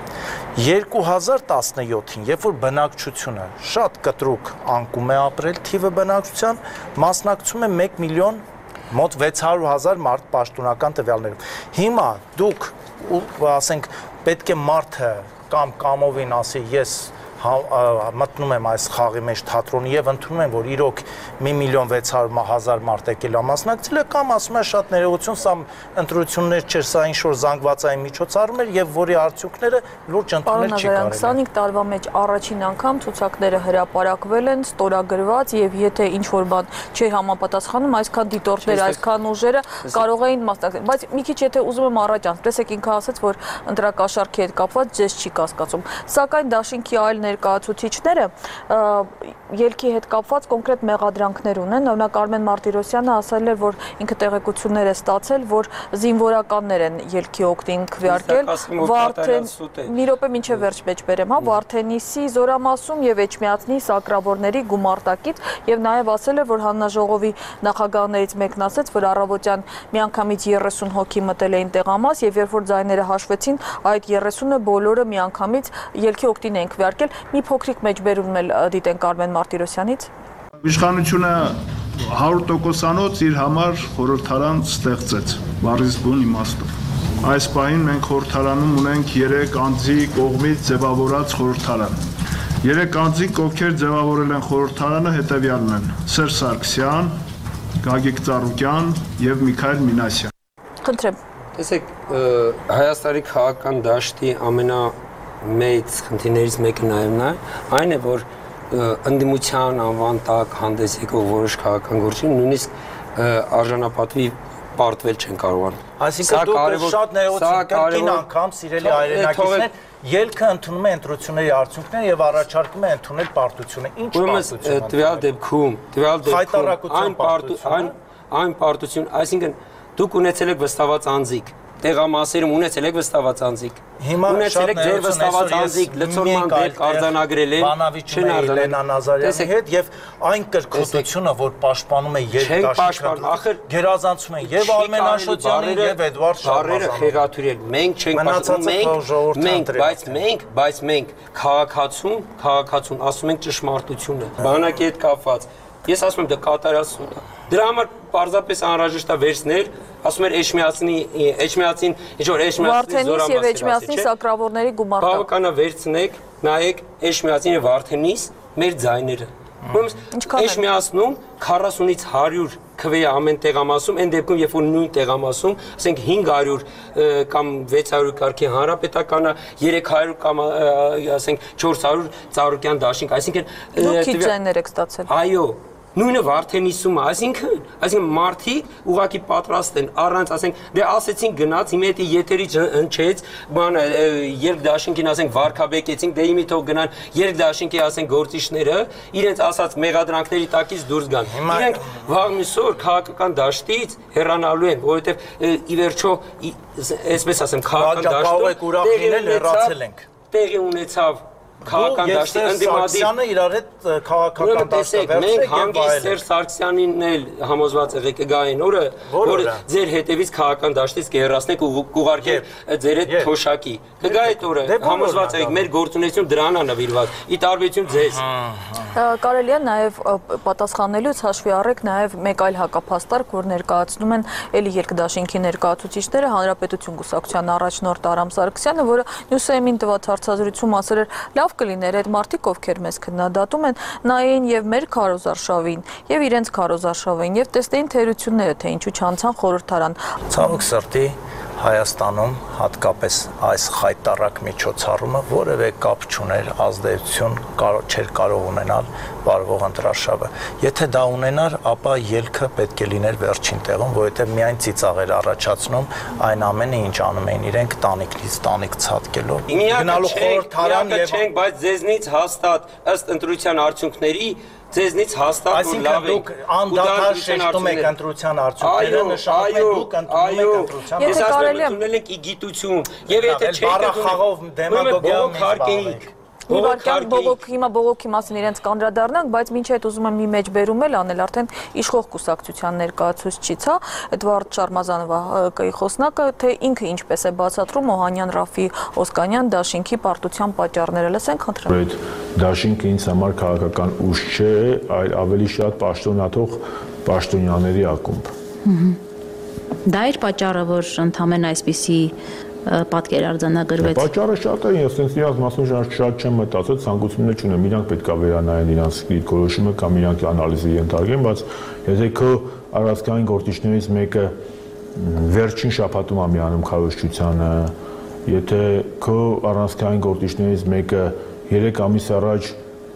2017-ին, երբ որ բնակչությունը շատ կտրուկ անկում է ապրել, թիվը բնակչության մասնակցում է 1 միլիոն մոտ 600,000 մարդ պաշտոնական տվյալներում։ Հիմա դուք ասենք պետք է մարդը կամ կամովին ասի ես մտնում եմ այս խաղի մեջ թատրոնի եւ ընդունում եմ որ իրոք 1,600,000 մարդ եկել է մասնակցել կամ ասում է շատ ներողություն սա ընտրություններ չէր սա ինչ որ զանգվածային միջոցառում էր եւ որի արդյունքները լուրջ ընդունել չի կարելի 25 տարվա մեջ առաջին անգամ ցուցակները հրապարակվել են ստորագրված եւ եթե ինչ որ բան չի համապատասխանում այսքան դիտորդներ այսքան ուժերը կարող էին մասնակցել բայց մի քիչ եթե ուզում եմ առաջ անց տեսեք ինքը ասաց որ ընտրակաշառքի հետ կապված ձեզ չի կասկածում սակայն դաշինքի այլ ներկայացուցիչները ելքի հետ կապված կոնկրետ մեղադրանքներ ունեն օրինակ Արմեն Մարտիրոսյանը ասել էր որ ինքը տեղեկություններ է ստացել որ զինվորականներ են ելքի օգտին քվեարկել Վարդեն մի րոպե մինչև վերջ մեջ բերեմ հա Վարդենիսի Զորամասում եւ Էջմիածնի սակրավորների գումարտակից եւ նաեւ ասել էր որ հանձնաժողովի նախագահներից մեկն ասաց որ առավոտյան միանգամից 30 հոգի մտել էին տեղամաս եւ երբ որ ձայները հաշվեցին այդ 30-ը բոլորը միանգամից ելքի օգտին են քվեարկել մի փոքրիկ մեջբերում էլ դիտենք Արմեն Մարտիրոսյանից Իշխանությունը 100%-անոց իր համար խորհրդարան ստեղծեց բառից բուն իմաստով այս պահին մենք խորհրդարանում ունենք 3 անձի կողմից ձևավորած խորհրդարան 3 անձիկ ովքեր ձևավորել են խորհրդարանը հետևյալն են Սերժ Սարգսյան Գագիկ Ծառուկյան եւ Միքայել Մինասյան Խնդրեմ տեսեք Հայաստանի քաղաքական դաշտի ամենամեծ խնդիրներից մեկը նաև նա այն է որ ընդդիմության անվան տակ հանդես եկող որոշ քաղաքական գործիչներ նույնիսկ արժանապատվի պարտվել չեն կարողանում այսինքն դուք շատ ներողություն կրկին անգամ սիրելի հայրենակիցներ ելքը ընդունում է ընտրությունների արդյունքները եւ առաջարկում է ընդունել պարտությունը ինչ պարտություն տվյալ դեպքում այն պարտություն այսինքն դուք ունեցել եք վստահված անձիկ տեղամասերում ունեցել եք վստահված անձիկ ունեցել եք ձեր վստահված անձիկ լցորման դեպք արձանագրել են Բանավիճում է Լենա Նազարյանի հետ եւ այն կրկոտությունը որ պաշտպանում է երկդաշինքը գերազանցում են եւ Արմեն Աշոտյանին եւ Էդվարդ Շարմազանին խեղաթյուրել մենք չենք պաշտպանում մենք բայց մենք քաղաքացուն ասում ենք ճշմարտությունը բանակի հետ կապված ես ասում եմ դա կատարյալ դրա համար պարզապես անհրաժեշտ է վերցնել ասում էր Էջմիածին ինչ որ Էջմիածնի Վարդենիս եւ Էջմիածնի սակրավորների գումարտակ բավականա վերցնեք նայեք Էջմիածին եւ Վարդենիս մեր ձայները Էջմիածնում 40-ից 100 քվե ամեն տեղամասում այն դեպքում երբ որ նույն տեղամասում ասենք 500 կամ 600 կարգի հանրապետականը 300 կամ ասենք 400 Ծառուկյան դաշինք այսինքն դուք քիչ ձայներ եք ստացել այո նույնը Վարդենիսում է, այսինքն մարդիկ ուղղակի պատրաստ են առանց ասենք դե ասեցին գնաց հիմա էդի եթերի հնչեց բանը երկդաշինքին ասենք վարկաբեկեցին դե իմի թող գնան երկդաշինքի ասենք գործիչները իրենց ասած մեղադրանքների տակից դուրս գան իրենք վաղ միսօր քաղաքական դաշտից հեռանալու են որովհետև ի վերջո այսպես ասեմ քաղաքական դաշտում տեղի ունեցավ քաղաքական դաշտի ընդդիմադիր իրար հետ քաղաքական դաշտը մենք հանգիստ Սերժ Սարգսյանին էլ համոզված եղեք կգային օրը որ ձեր հետևից քաղաքական դաշտից կհեռացնեք ու կուղարկեք ձեր հետ թոշակի կգա այդ օրը համոզված եղեք մեր գործունեությունը դրան է նվիրված ի տարբերություն ձեզ կարելի է նաև պատասխանելուց հաշվի առեք նաև մեկ այլ հակափաստարկ որ ներկայացնում են էլի երկդաշինքի ներկայացուցիչները հանրապետություն գուսակցության առաջնորդ Արամ Սարգսյանը որը Նյուսեյմին տված հարցազրույցում ասել էր լավ կլիներ այդ մարդիկ ովքեր մեզ քննադատում են նայեն եւ մեր քարոզարշավին եւ իրենց քարոզարշավին եւ տեսնեին թերությունները թե ինչու չանցան խորհրդարան ցավոք սրտի Հայաստանում հատկապես այս խայտառակ միջոցառումը որևէ կապ չուներ ազդեցություն չէր կարող ունենալ վարվող ընտրարշավը։ Եթե դա ունենար, ապա ելքը պետք է լիներ վերջին տեղում, որովհետև միայն ծիծաղ էր առաջացնում այն ամենը, ինչ անում էին իրենք տանիքից տանիք ցատկելով։ Գնալու խորհրդարան եւ չենք, բայց ձեզնից հաստատ ըստ ընտրության արդյունքների ձեզնից հաստատ ու լավ եք անդադար շեշտում եք ընտրության արդյունքները, նշանակում է դուք ընդունում եք ընտրության։ Ես ասում եմ ընդունել եք ի գիտություն, եւ եթե չեք խաղով դեմագոգիա Մի վարքյան հիմա բողոքի մասին իրենց կանդրադառնանք, բայց մինչ այդ ուզում եմ մի մեջբերում էլ անել արդեն իշխող կուսակցության ներկայացուցիչից, հա, Էդվարդ Շարմազանովա ՀԿ-ի խոսնակը, թե ինքը ինչպես է բացատրում Օհանյան, Ռաֆի, Օսկանյան դաշինքի պարտության պատճառները, լսենք խնդրեմ։ Այդ դաշինքը ինձ համար քաղաքական ուժ չէ, այլ ավելի շատ պաշտոնաթող պաշտոնյաների ակումբ։ Դա էր պատճառը, որ ընդհանրեն այսպիսի պատկեր արձանագրվեց։ Պատճառը շատ է, ես sense իրաց մասում շատ չեմ մտածել, ցանկություններ չունեմ, իրանք պետք է վերանայեն իրանք դիրքորոշումը կամ իրանք անալիզի ենթարկեն, բայց եթե քո առանցքային գործիչներից մեկը վերջին շաբաթում է միանում քարոզչությանը, եթե քո առանցքային գործիչներից մեկը 3 ամիս առաջ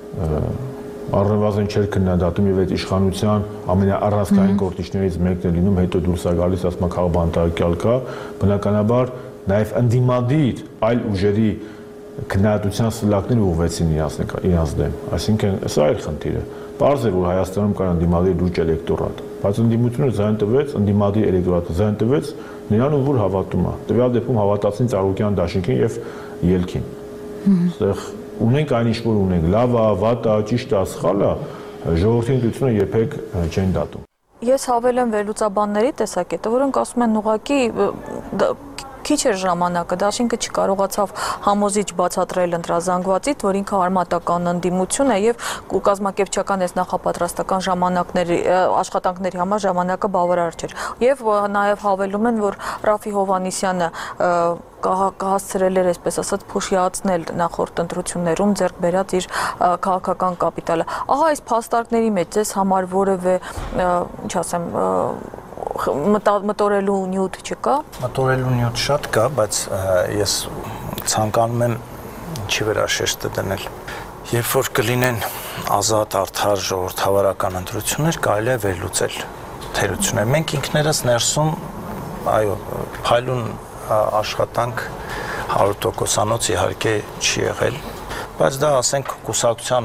առնվազն չէր քննադատում եւ այդ իշխանության ամենաառանցքային գործիչներից մեկն է լինում, հետո դուրս է գալիս, ասում է քաղբանտարկյալ կա, բնականաբար նաև ընդդիմադիր այլ ուժերի քննադատության սլակները ուղղվեցին իրանց դեմ, այսինքն սա էր խնդիրը։ Պարզ է, որ Հայաստանում կար ընդդիմադիր լուրջ էլեկտորատ, բայց ընդդիմությունը ձայն տվեց, ընդդիմադիր էլեկտորատը ձայն տվեց նրան, ում որ հավատում է։ Տվյալ դեպքում հավատացին Ծառուկյան դաշինքին եւ ելքին։ Այստեղ ունենք այն ինչ որ ունենք, լավ է, վատ է, ճիշտ է, սխալ է, ժողովրդի ընտրությունը երբեք չեն դատում։ Ես հավելեմ վերլուծաբանների տեսակետը, որոնք ասում են ուղղակի քիչ էր ժամանակը, դաշինքը չկարողացավ համոզիչ բացատրել ընտրազանգվածից, որ ինքը արմատական ընդդիմություն է եւ կազմակերպչական այս նախապատրաստական ժամանակների աշխատանքների համար ժամանակը բավարար չէր։ Եվ նաեւ հավելում են, որ Ռաֆի Հովհաննիսյանը կհասցրել էր, այսպես ասած, փոշիացնել նախորդ ընտրություններում ձեռք բերած իր քաղաքական կապիտալը։ Ահա այս փաստարկների մեջ ձեզ համար որևէ, ինչ ասեմ, մտորելու նյութ չկա։ Մտորելու նյութ շատ կա, բայց ես ցանկանում եմ ինչի վրա շեշտը դնել։ Երբ որ կլինեն ազատ, արդար, ժողովրդավարական ընտրություններ, կարելի է վերլուծել թերությունները։ Մենք ինքներս ներսում, այո, փայլուն աշխատանք 100%-անոց իհարկե չի եղել, բայց դա ասենք կուսակցության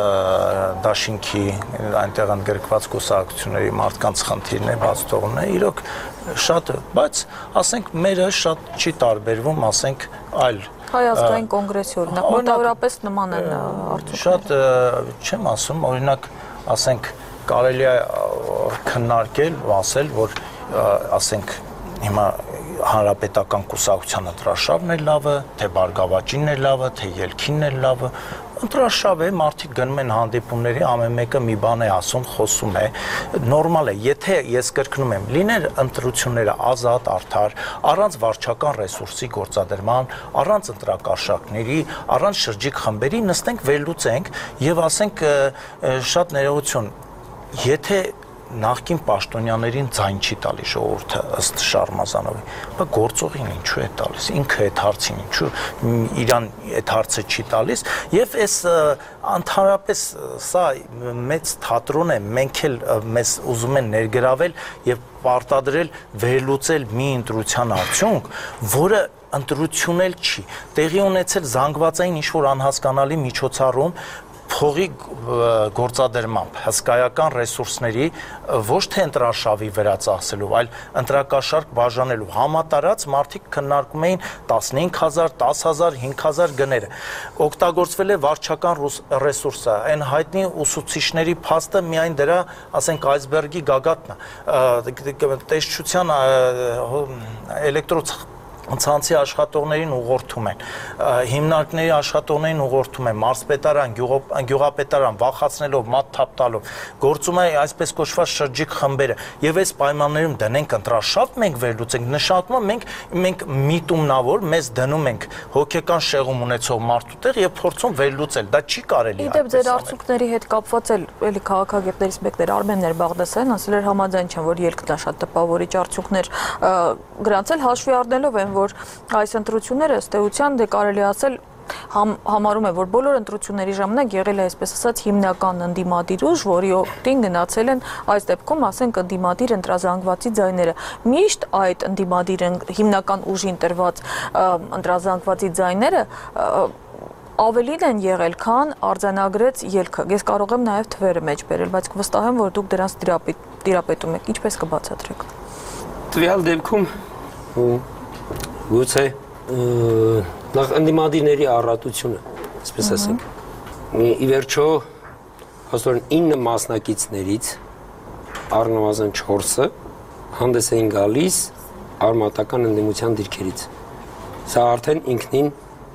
դաշինքի այնտեղ ընդգրկված կուսակցությունների մարդկանց խնդիրն է, բաց թողնն է, իրոք շատ, բայց ասենք մերը շատ չի տարբերվում, ասենք այլ Հայ ազգային կոնգրեսի օրինակ, մոտավորապես նման են արդյունքները։ Շատ չեմ ասում, օրինակ, ասենք կարելի է քննարկել, ասել, որ ասենք հիմա հանրապետական կուսակցության ընտրարշավն է լավը, թե Բարգավաճինն է լավը, թե Ելքինն է լավը, ընտրարշավ է, մարդիկ գնում են հանդիպումների, ամեն մեկը մի բան է ասում, խոսում է, նորմալ է, եթե ես կրկնում եմ, լիներ ընտրությունները ազատ, արդար, առանց վարչական ռեսուրսի գործադրման, առանց ընտրակաշառքների, առանց շրջիկ խմբերի, նստենք վերլուծենք եւ ասենք շատ ներողություն, եթե նախկին պաշտոնյաներին ձայն չի տալի ժողովուրդը ըստ Շարմազանովի, բայց գործողին ինչու է տալիս, ինքը այդ հարցին ինչու իրան այդ հարցը չի տալիս եւ այս ընդհանրապես սա մեծ թատրոն է, մենք էլ մեզ ուզում են ներգրավել եւ պարտադրել վերլուծել մի ընտրության արդյունք, որը ընտրություն էլ չի, տեղի ունեցել զանգվածային ինչ-որ անհասկանալի միջոցառում փողի գործադրմամբ հսկայական ռեսուրսների ոչ թե ընտրարշավի վրա ծախսելով, այլ ընտրակաշառք բաժանելով համատարած մարդիկ քննարկում էին 15000, 10000, 5000 գները։ Օգտագործվել է վարչական ռեսուրսը, այն հայտնի ուսուցիչների փաստը միայն դրա, ասենք, այսբերգի գագաթն է, տեսչության ցանցի աշխատողներին ուղղորդում են, հիմնարկների աշխատողներին ուղղորդում են, մարզպետարան, գյուղապետարան վախացնելով, մատ թափ տալով, գործում է այսպես կոչված շրջիկ խմբերը, եւ այս պայմաններում դնենք ընտրաշարժ մենք վերլուծենք, նշանակում է մենք միտումնավոր մեզ դնում ենք հոգեկան շեղում ունեցող մարդու տեղ եւ փորձում վերլուծել, դա չի կարելի։ Իդեպ ձեր արդյունքների հետ կապված էլի քաղաքագետներից մեկն էր Արմեն Բաղդասարյանն, ասել էր համաձայն չեմ, որ ելքն է շատ տպավորիչ արդյունքներ գրանցել, հաշվի առնելով են, որ այս ընտրությունները ըստ էության դե կարելի ասել համարում է, որ բոլոր ընտրությունների ժամանակ եղել է այսպես ասած հիմնական ընդդիմադիր ուժ, որի օգտին գնացել են այս դեպքում, ասենք, ընդդիմադիր ընտրազանգվածի ձայները։ Միշտ այդ ընդդիմադիր հիմնական ուժին տրված ընտրազանգվածի ձայները ավելին են եղել, քան արձանագրեց ելքը։ Ես կարող եմ նաև թվերը մեջ բերել, բայց վստահ եմ, որ դուք դրանց տիրապետում եք։ Ինչպես կբացատրեք։ Տվյալ դեպքում գուցե նախ ընդդիմադիրների առատությունը, այսպես ասենք, ի վերջո հաստորեն 9 մասնակիցներից առնվազն 4-ը հանդես էին գալիս արմատական ընդդիմության դիրքերից։ Սա արդեն ինքնին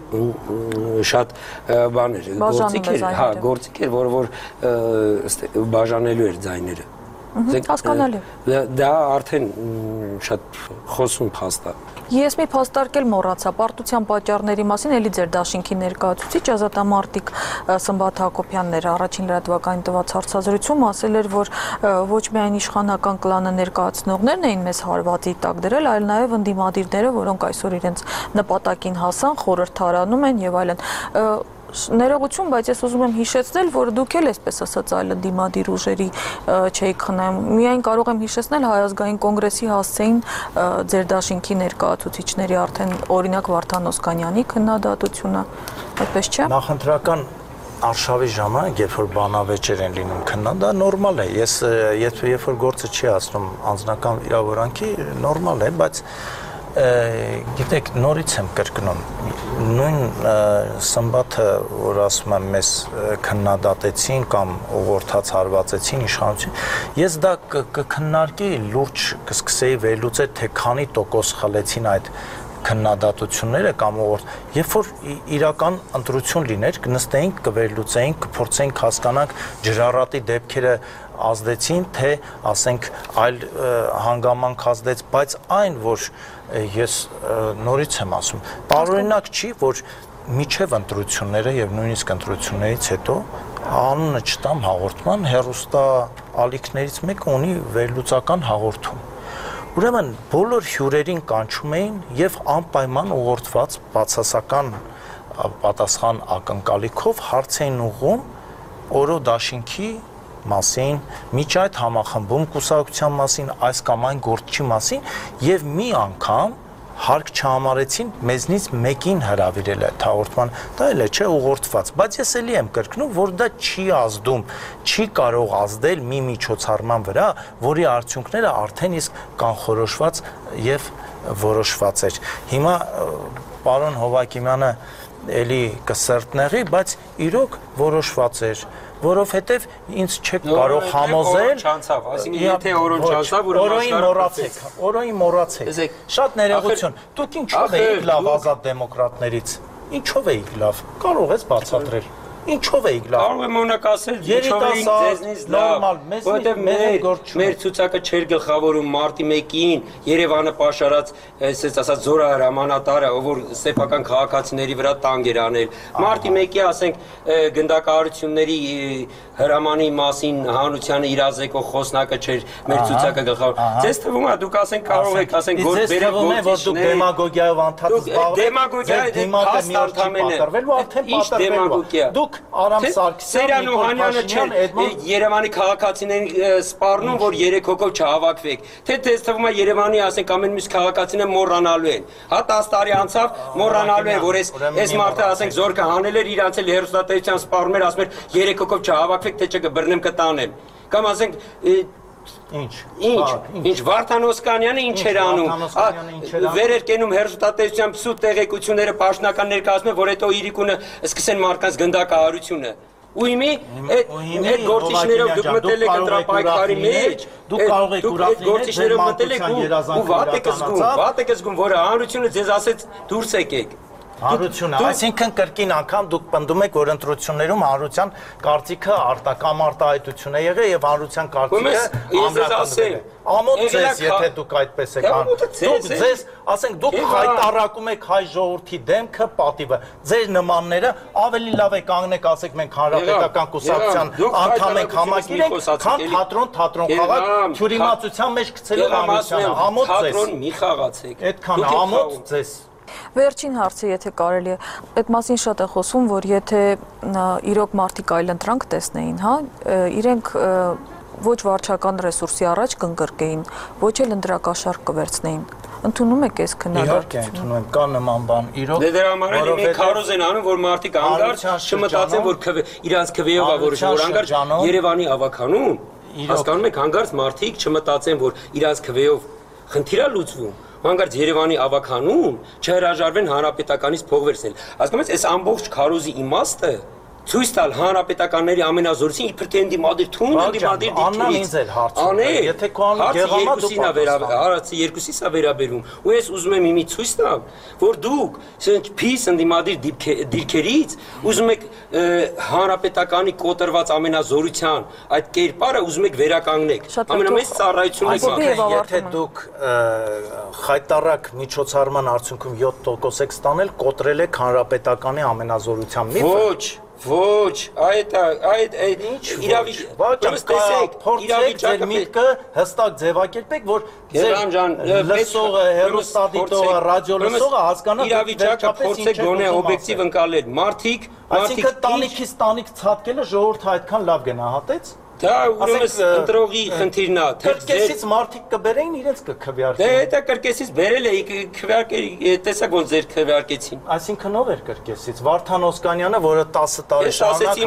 շատ բաներ, գործիք էր, որ բաժանելու էր ձայները։ Հասկանալի։ Դա արդեն շատ խոսուն փաստ է։ Ես մի փաստարկել մոռացա պարտության պատճառների մասին, էլի ձեր դաշինքի ներկայացուցիչ Ազատամարտիկ Սմբատ Հակոբյանն էր առաջին լրատվականին տված հարցազրույցում, ասել էր, որ ոչ միայն իշխանական կլանը ներկայացնողներն էին մեզ հարվածի տակ դրել, այլ նաև ընդդիմադիրները, որոնք այսօր իրենց նպատակին հասան, խորհրդարանում են եւ այլն։ Ներողություն, բայց ես ուզում եմ հիշեցնել, որ դուք էլ այսպես ասած այլ ընդդիմադիր ուժերի չէիք խնայում։ Միայն կարող եմ հիշեցնել Հայ ազգային կոնգրեսի հասցեին ձեր դաշինքի ներկայացուցիչների արդեն օրինակ Վարդան Օսկանյանի քննադատությունը, այդպես չէ։ Նախընտրական արշավի ժամանակ, երբ որ բանավեճեր են լինում քննան, դա նորմալ է։ Ես երբ որ գործը չի ասնում անձնական իրավունքի, նորմալ է, բայց գիտեք, նորից եմ կրկնում, նույն Սմբաթը, որ ասում եմ, մեզ քննադատեցին կամ ուղղորդած հարվածեցին իշխանություն, ես դա կքննարկի լուրջ կսկսեի վերլուծել, թե քանի տոկոս խլեցին այդ քննադատությունները կամ ուղղորդ, երբ որ իրական ընտրություն լիներ, կնստեինք, կվերլուծեինք, կփորձեինք հասկանանք ջրառատի դեպքերը ազդեցին, թե ասենք այլ հանգամանք ազդեց, բայց այն, որ ես նորից եմ ասում, տարօրինակ չի, որ միջև ընտրությունները եւ նույնիսկ ընտրություններից հետո անունը չտամ հաղորդման հերոստա ալիքներից մեկը ունի վերլուծական հաղորդում։ Ուրեմն բոլոր հյուրերին կանչում էին եւ անպայման ուղղորդված բացասական պատասխան ակնկալիքով հարց էին ուղղում օրո դաշինքի մասին, միջ այդ համախմբում կուսակցության մասին, այս կամ այն գործի մասին եւ մի անգամ հարկ չհամարեցին մեզնից մեկին հրավիրել այդ հաղորդման, դա էլ է չէ ուղղորդված, բայց ես էլի եմ կրկնում, որ դա չի ազդում, չի կարող ազդել մի միջոցառման վրա, որի արդյունքները արդեն իսկ կանխորոշված եւ որոշված էր։ Հիմա պարոն Հովակիմյանը էլի կսրտնեղի, բայց իրոք որոշված էր, որովհետև ինձ չեք կարող համոզել, այսինքն եթե օրոն չանցավ, օրոյին մոռացեք։ Շատ ներողություն, դուք ինչով եք լավ ազատ դեմոկրատներից, ինչով եք լավ, կարող ես բացատրել։ Ինչով էիք լավ։ Կարող եմ օրինակ ասել, ինչով էինք ձեզնից լավ, որովհետև մեր ցուցակը չէր գլխավորում մարտի 1-ին Երևանը պաշարած, այսպես ասած զորահրամանատարը, որ սեփական քաղաքացիների վրա տանգ էր անել։ Մարտի 1-ի, ասենք, գնդակահարությունների հրամանի մասին հանրությանը իրազեկող խոսնակը չէր մեր ցուցակը գլխավորում։ Ձեզ թվում է դուք ասենք կարող եք ասենք գործբերեք գործիչներ դեմագոգիայով անդադ զբաղվեք։ Դեմագոգիա փաստ անդամենը։ Դուք Արամ Սերյան Օհանյանը չէ Երևանի քաղաքացիներին սպառնում, որ 3 հոգով չհավաքվեք։ Թե դες թվում է Երևանի, ասենք, ամեն մյուս քաղաքացիները մոռանալու են։ Հա 10 տարի անցավ, մոռանալու են, որ այս մարդը, ասենք, զորքը հանել էր, իրանց էլ հերոստատեսության սպառում էր, ասում էր 3 հոգով չհավաքվեք, թե չկբռնեմ կտանեմ։ Կամ ասենք Ինչ Վարդան Օսկանյանը ինչ էր անում, վեր էր կենում հերոստատեսության փսուտ տեղեկությունները պաշտոնական ներկայացնում, որ հետո իրիկունը սկսեն մարդկանց գնդակահարությունը։ ու հիմի այդ գործիչներով դուք մտել եք ընտրապայքարի մեջ, դուք կարող եք գործիչներով մտել եք ու վատ եք զգում, որ հանրությունը ձեզ ասեց դուրս եկեք։ Հանրությունը, այսինքն կրկին անգամ դուք պնդում եք, որ ընտրություններում հանրության կարծիքը արտակամ արտահայտություն է եղել եւ հանրության կարծիքը ամրապնդվել է։ Ամոթ ձեզ, եթե դուք այդպես եք անում։ Դուք ձեզ, ասենք, դուք հայտարարում եք հայ ժողովրդի դեմքը, պատիվը։ Ձեր նմանները ավելի լավ է կանգնեք, ասեք, մենք հանրապետական կուսակցության անդամ ենք, համակիր ենք, քան թատրոն խաղալ, թյուրիմացության մեջ գցելով հանրությանը։ Ամոթ ձեզ։ Թատրոն մի խաղացեք։ Այդքան ամոթ ձեզ։ Վերջին հարցը, եթե կարելի է, այդ մասին շատ է խոսում, որ եթե իրոք մարդիկ այլ ընտրանք տեսնեին, հա, իրենք ոչ վարչական ռեսուրսի առաջ կընկրկեին, ոչ էլ ընտրակաշարք կվերցնեին։ Ընդունում եք այս քննադատությունը։ Իհարկե, ընդունում եմ, կա նման բան։ Իրոք դե դրա համար էլ մենք քարոզ են անում, որ մարդիկ անգարջ չմտածեն, որ իրանց քվեով է որոշում, որ անգարջ Երևանի ավականուն, հասկանում եք, անգարջ մարդիկ չմտածեն, որ իրանց քվեով խնդիր է լուծվում։ Հանգարց Երևանի ավականուն չհրաժարվեն հանրապետականից փող վերցնել։ Հասկանում եք, այս ամբողջ քարոզի իմաստը ցույց տալ հանրապետականների ամենազորեցին իբր թե ընդդիմադիր թուն ընդդիմադիր դիքերից եթե քո հարցի երկուսից է վերաբերում ու ես ուզում եմ իմի ցույց տամ որ դուք փիս ընդդիմադիր դիրքերից ուզում եք հանրապետականի կոտրված ամենազորության այդ կերպարը ուզում եք վերականգնեք ամենամեծ ծառայությունն եթե դուք խայտարակ միջոցառման արդյունքում 7% եք ստանել կոտրել եք հանրապետականի ամենազորության միֆը Ոչ, այդ իրավիճակը միտքը հստակ ձևակերպեք, որ ձեր լսողը, հեռուստադիտողը, ռադիոլսողը հասկանա իրավիճակը փորձեք գոնե օբյեկտիվ ընկալել։ Մարդիկ, այսինքն տանիքից տանիք ցածկելը ժողովուրդը այդքան լավ գնահատեց։ Դա ուրեմն ընտրողի խնդիրն է։ Կրկեսից մարդիկ կբերեին իրենց կքվեարկեն։ Դե դա կրկեսից բերել է, քվեարկել, տեսակ ոնց ձեր քվեարկեցին։ Այսինքն ով էր կրկեսից։ Վարդան Օսկանյանը, որը 10 տարի շարունակ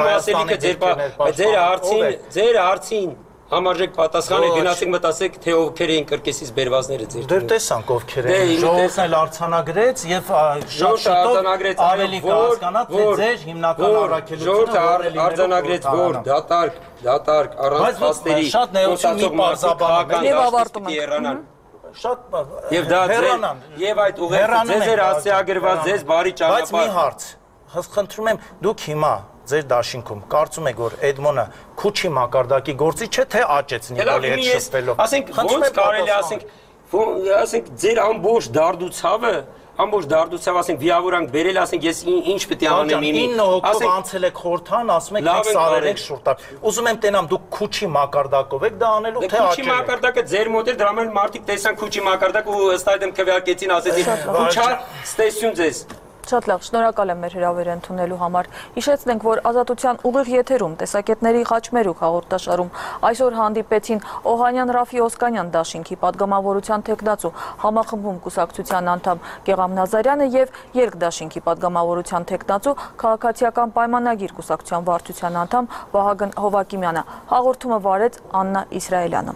ձեր հարցին համարժեք պատասխան է գնացեք մտածեք թե ովքեր էին կրկեսից բերվածները ձեր։ Դեռ տեսանք ովքեր էին։ Ժողովուրդն էլ արձանագրեց եւ շատ շուտով ավելի կհասկանա թե ձեր հիմնական առաքելությունը արձանագրեց որ դատարկ առանց փաստերի շատ նեություն մի բարձաբան եւ ավարտում են։ Շատ եւ դա եւ այդ ուղղակի ձեր հասցեագրված ձեզ բարի ճանապարհ։ Բայց մի հարց խնդրում եմ դուք հիմա ձեր դաշինքում կարծում եք որ Էդմոնը քուչի մակարդակի գործի չէ թե աճեցնի բոլի հետ շփվելով ասենք ոնց կարելի ասենք ձեր ամբողջ դարդուցավը ասենք վիավորանք բերել ասենք ես ինչ պետք է անեմ իմի 9 հոգով անցել եք խորթան ասում եք եք սարել եք շուրտար ուզում եմ տենամ դուք քուչի մակարդակով եք դա անելու թե քուչի մակարդակը ձեր մոտ է դրա համար մարդիկ տեսան քուչի մակարդակ ու ըստ այդմ քվեարկեցին ասեցին քուչա ստեսյուն ձեզ Շատ լավ, շնորհակալ եմ մեր հրավերը ընդունելու համար։ Հիշեցնենք, որ Ազատության ուղիղ եթերում տեսակետների խաչմերուկ հաղորդաշարում այսօր հանդիպեցին Օհանյան Ռաֆի Օսկանյան դաշինքի падգամավորության թեկնածու համախմբում կուսակցության անդամ Գեղամ Նազարյանը եւ երկդաշինքի падգամավորության թեկնածու քաղաքացիական պայմանագիր կուսակցության վարչության անդամ Վահագն Հովակիմյանը։ Հաղորդումը վարեց Աննա Իսրայելյանը։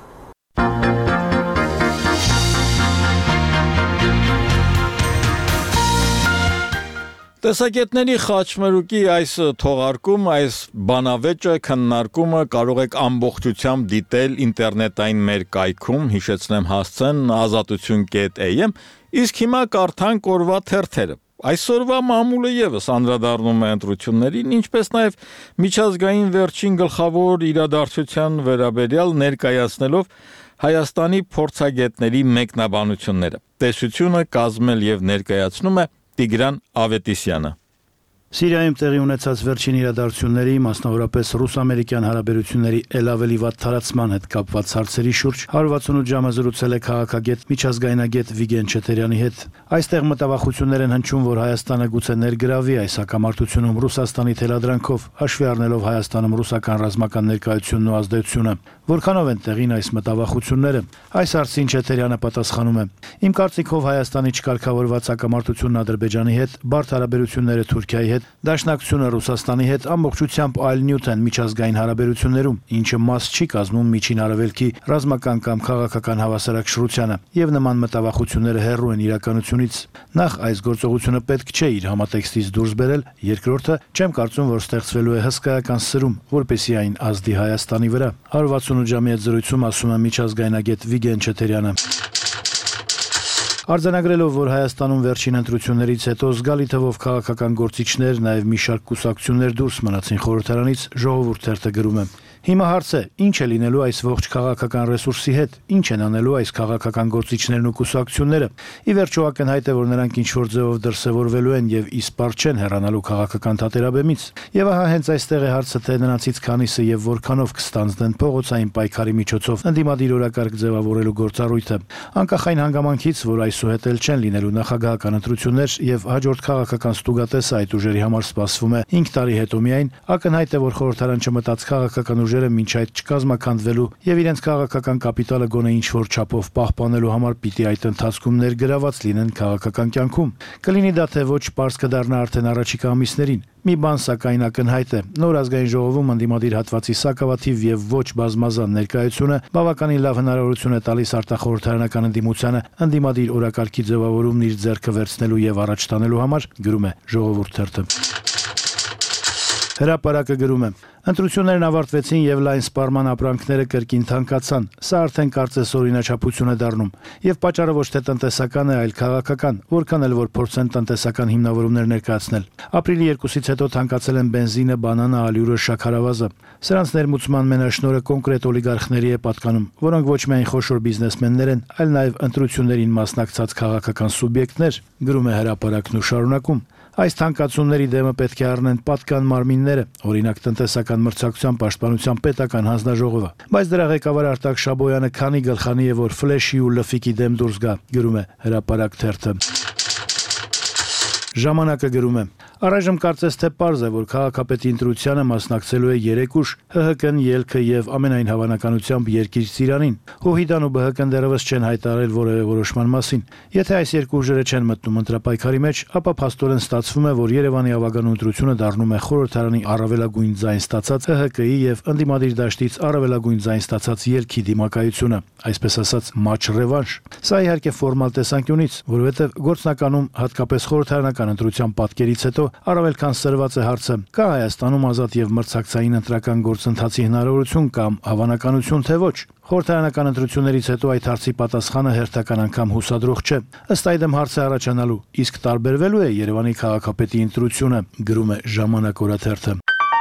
Տեսակետների խաչմերուկի այս թողարկում, այս բանավեճը քննարկումը կարող եք ամբողջությամբ դիտել ինտերնետային մեր կայքում, հիշեցնեմ հասցեն azatutun.am, իսկ հիմա կարդանք օրվա թերթերը։ Այսօրվա մամուլը եւս անդրադառնում է ընտրություններին, ինչպես նաեւ միջազգային վերջին գլխավոր իրադարձության վերաբերյալ ներկայացնելով Հայաստանի փորձագետների մեկնաբանությունները։ Տեսությունը կազմել եւ ներկայացնում է Տիգրան Ավետիսյանը Սիրիայում տեղի ունեցած վերջին իրադարձությունների, մասնավորապես ռուս-ամերիկյան հարաբերությունների ել ավելի վատ թարացման հետ կապված հարցերի շուրջ 168 ժամը զրուցել է քաղաքագետ միջազգայնագետ Վիգեն Չեթերյանի հետ։ Այստեղ մտավախություններ են հնչում, որ Հայաստանը գուցե ներգրավի այս հակամարտությունում Ռուսաստանի թելադրանքով, հաշվի առնելով Հայաստանում ռուսական ռազմական ներկայությունն ու ազդեցությունը։ Որքանով են տեղին այս մտավախությունները։ Այս հարցին Չեթերյանը պատասխանում է. Իմ կարծիքով Հայաստանի չկարգավորված հակամարտությունն Ադրբեջանի հետ, բարդ հարաբերությունները Թուրքիայի հետ, դաշնակցությունը Ռուսաստանի հետ ամբողջությամբ այլ նյութ են միջազգային հարաբերություններում, ինչը մաս չի կազմում միջին արևելքի ռազմական կամ քաղաքական հավասարակշռությանը, եւ նման մտավախությունները հեռու են իրականությունից։ Նախ այս գործողությունը պետք չէ իր համատեքստից դուրս բերել, երկրորդը չեմ կարծում, որ ստեղծվելու է հսկայական սրում, որպեսզի այն ազդի Հայաստանի վրա։ 168 ժամի հետ զրույցում ասում է միջազգայնագետ Վիգեն Չեթերյանը։ Արձանագրելով, որ Հայաստանում վերջին ընտրություններից հետո զգալի թվով քաղաքական գործիչներ, նաև մի շարք կուսակցություններ դուրս մնացին խորհրդարանից, Ժողովուրդ թերթը գրում է. Հիմա հարց է, ինչ է լինելու այս ողջ քաղաքական ռեսուրսի հետ, ինչ են անելու այս քաղաքական գործիչներն ու կուսակցությունները։ Ի վերջո ակնհայտ է, որ նրանք ինչ-որ ձևով դրսևորվելու են եւ իսպառ չեն հեռանալու քաղաքական թատերաբեմից։ Եվ ահա հենց այստեղ է հարցը, թե նրանցից քանիսը եւ որքանով կստանձնեն փողոցային պայքարի միջոցով ընդդիմադիր օրակարգ ձևավորելու գործառույթը։ Անկախ այն հանգամանքից, որ այսուհետ էլ չեն լինելու նախագահական ընտրություններ եւ հաջորդ քաղաքական ստուգատեսը այդ ուժերի համար սպասվում է 5 տարի հետո միայն, ակնհայտ է, որ խորհրդարան չմտած քաղաքական ուժերը մինչ այդ չկազմակերպվելու եւ իրենց քաղաքական կապիտալը գոնե ինչ-որ չափով պահպանելու համար պիտի այդ ընթացքում ներգրաված լինեն քաղաքական կյանքում։ Կլինի դա թե ոչ պարզ կդառնա արդեն առաջիկա ամիսներին։ Մի բան սակայն ակնհայտ է. նոր ազգային ժողովում ընդդիմադիր հատվածի սակավաթիվ եւ ոչ բազմազան ներկայությունը բավականին լավ հնարավորություն է տալիս արտախորհրդարանական ընդդիմությանը ընդդիմադիր օրակարգի ձևավորումն իր ձեռքը վերցնելու եւ առաջ տանելու համար, գրում է Ժողովուրդ թերթը։ Հրապարակը գրում է. Ընտրություններն ավարտվեցին եւ լայն սպառման ապրանքները կրկին թանկացան։ Սա արդեն կարծես օրինաչափություն է դառնում։ Եվ պատճառը ոչ թե տնտեսական է, այլ քաղաքական, որքան էլ որ փորձեն տնտեսական հիմնավորումներ ներկայացնել։ Ապրիլի 2-ից հետո թանկացել են բենզինը, բանանը, ալյուրը, շաքարավազը։ Սրանց ներմուծման մենաշնորհը կոնկրետ օլիգարխների է պատկանում, որոնք ոչ միայն խոշոր բիզնեսմեններ են, այլ նաեւ ընտրություններին մասնակցած քաղաքական սուբյեկտներ, գրում է Հրապարակն ու շարունակում։ Այս թանկացումների դեմը պետք է առնեն պատկան մարմինները, օրինակ տնտեսական մրցակցության պաշտպանության պետական հանձնաժողովը։ Բայց դրա ղեկավար Արտակ Շաբոյանը քանի գլխանի է, որ ֆլեշի ու լֆիկի դեմ դուրս գա, գրում է Հրապարակ թերթը։ Ժամանակը գրում է. Առայժմ կարծես թե պարզ է, որ քաղաքապետի ընտրությանը մասնակցելու է 3 ուժ՝ ՀՀԿ-ն, ԵԼՔ-ը եւ ամենայն հավանականությամբ Երկիր Ծիրանին։ ՀՅԴ-ն ու ԲՀԿ-ն դեռևս չեն հայտարարել որևէ որոշման մասին։ Եթե այս երկու ուժերը չեն մտնում ընտրապայքարի մեջ, ապա փաստորեն ստացվում է, որ Երևանի ավագանու ընտրությունը դառնում է խորհրդարանի առավելագույն ձայն ստացած ՀՀԿ-ի եւ ընդդիմադիր դաշտից առավելագույն ձայն ստացած ԵԼՔ-ի դիմակայությունը, այսպես ասած, մաչ ռևանշ։ Սա իհարկե ֆորմալ տեսանկյունից, որովհետեւ գործնականում հատկապես խորհրդարանական ընտրության պատկերից հետո առավել քան սրված է հարցը. կա Հայաստանում ազատ եւ մրցակցային ընտրական գործընթացի հնարավորություն կամ հավանականություն թե ոչ։ Խորհրդարանական ընտրություններից հետո այդ հարցի պատասխանը հերթական անգամ հուսադրող չէ։ Ըստ այդմ հարց է առաջանալու. իսկ տարբերվելու է Երևանի քաղաքապետի ընտրությունը, գրում է Ժամանակ օրաթերթը։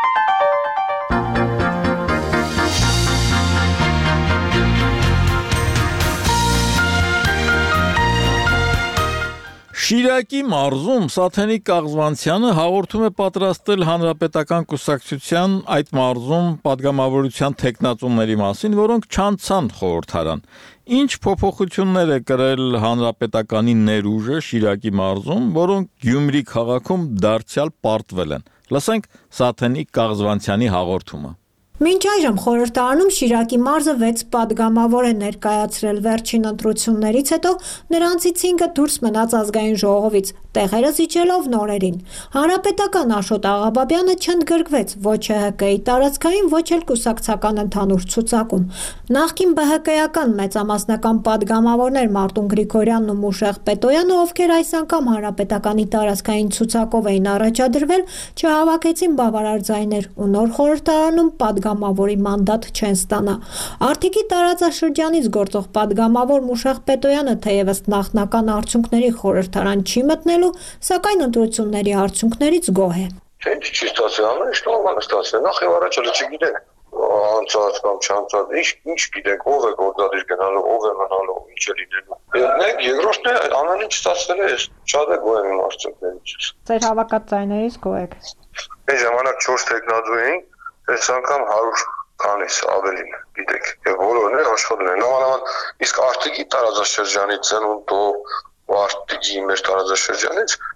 Շիրակի մարզում Սաթենիկ Կաղզվանցյանը հաղորդում է պատրաստել հանրապետական կուսակցության այդ մարզում падգամավորության տեխնացումների մասին, որոնք չանցան խորհրդարան։ Ինչ փոփոխություններ է կրել հանրապետականի ներուժը Շիրակի մարզում, որոնք Գյումրի քաղաքում դարձյալ պարտվել են։ Լսենք Սաթենիկ Կաղզվանցյանի հաղորդումը։ Մինչ այժմ խորհրդարանում Շիրակի մարզը 6 падգամավոր է ներկայացրել վերջին ընտրություններից հետո նրանցից 5-ը դուրս մնաց ազգային ժողովից, տեղերը զիջելով նորերին։ Հանրապետական Աշոտ Աղաբաբյանը չընդգրկվեց ոչ ՀՀԿ-ի տարածքային, ոչ էլ կուսակցական ընդհանուր ցուցակում։ Նախկին ԲՀԿ-ական մեծամասնական падգամավորներ Մարտուն Գրիգորյանն ու Մուշեղ Պետոյանը, ովքեր այս անգամ հանրապետականի տարածքային ցուցակով էին առաջադրվել, չհավաքեցին բավարար ձայներ ու նոր խորհրդարանում падգամավորի մանդատ չեն ստանա։ Արտիքի տարածաշրջանից գործող падգամավոր Մուշեղ Պետոյանը թեևս նախնական արդյունքների խորհրդարան չի մտնելու, սակայն ընտրությունների արդյունքներից գոհ է։ Չէ, չի ստացել, ամենաշնորհ ստացել, նախ եւ առաջ էլ չգիտենք, անցած կամ չանցած, ինչ գիտենք, ով է գործադիր գնալու, ով է մնալու, ինչ է լինելու։ Մեկ երկրորդն է, ամեն ինչ ստացվել է, շատ է գոհ եմ իմ արդյունքներից։ Ձեր հավաքած ձայներից գոհ եք։ Այս ժամանակ 4 տեխնատու էին, այս անգամ 100 քանից ավելին, գիտեք, եւ բոլորն էլ աշխատում են։ Նամանավանդ իսկ Արտիկի տարածաշրջանից ծնունդով Արտիկի մեր տարածաշրջանից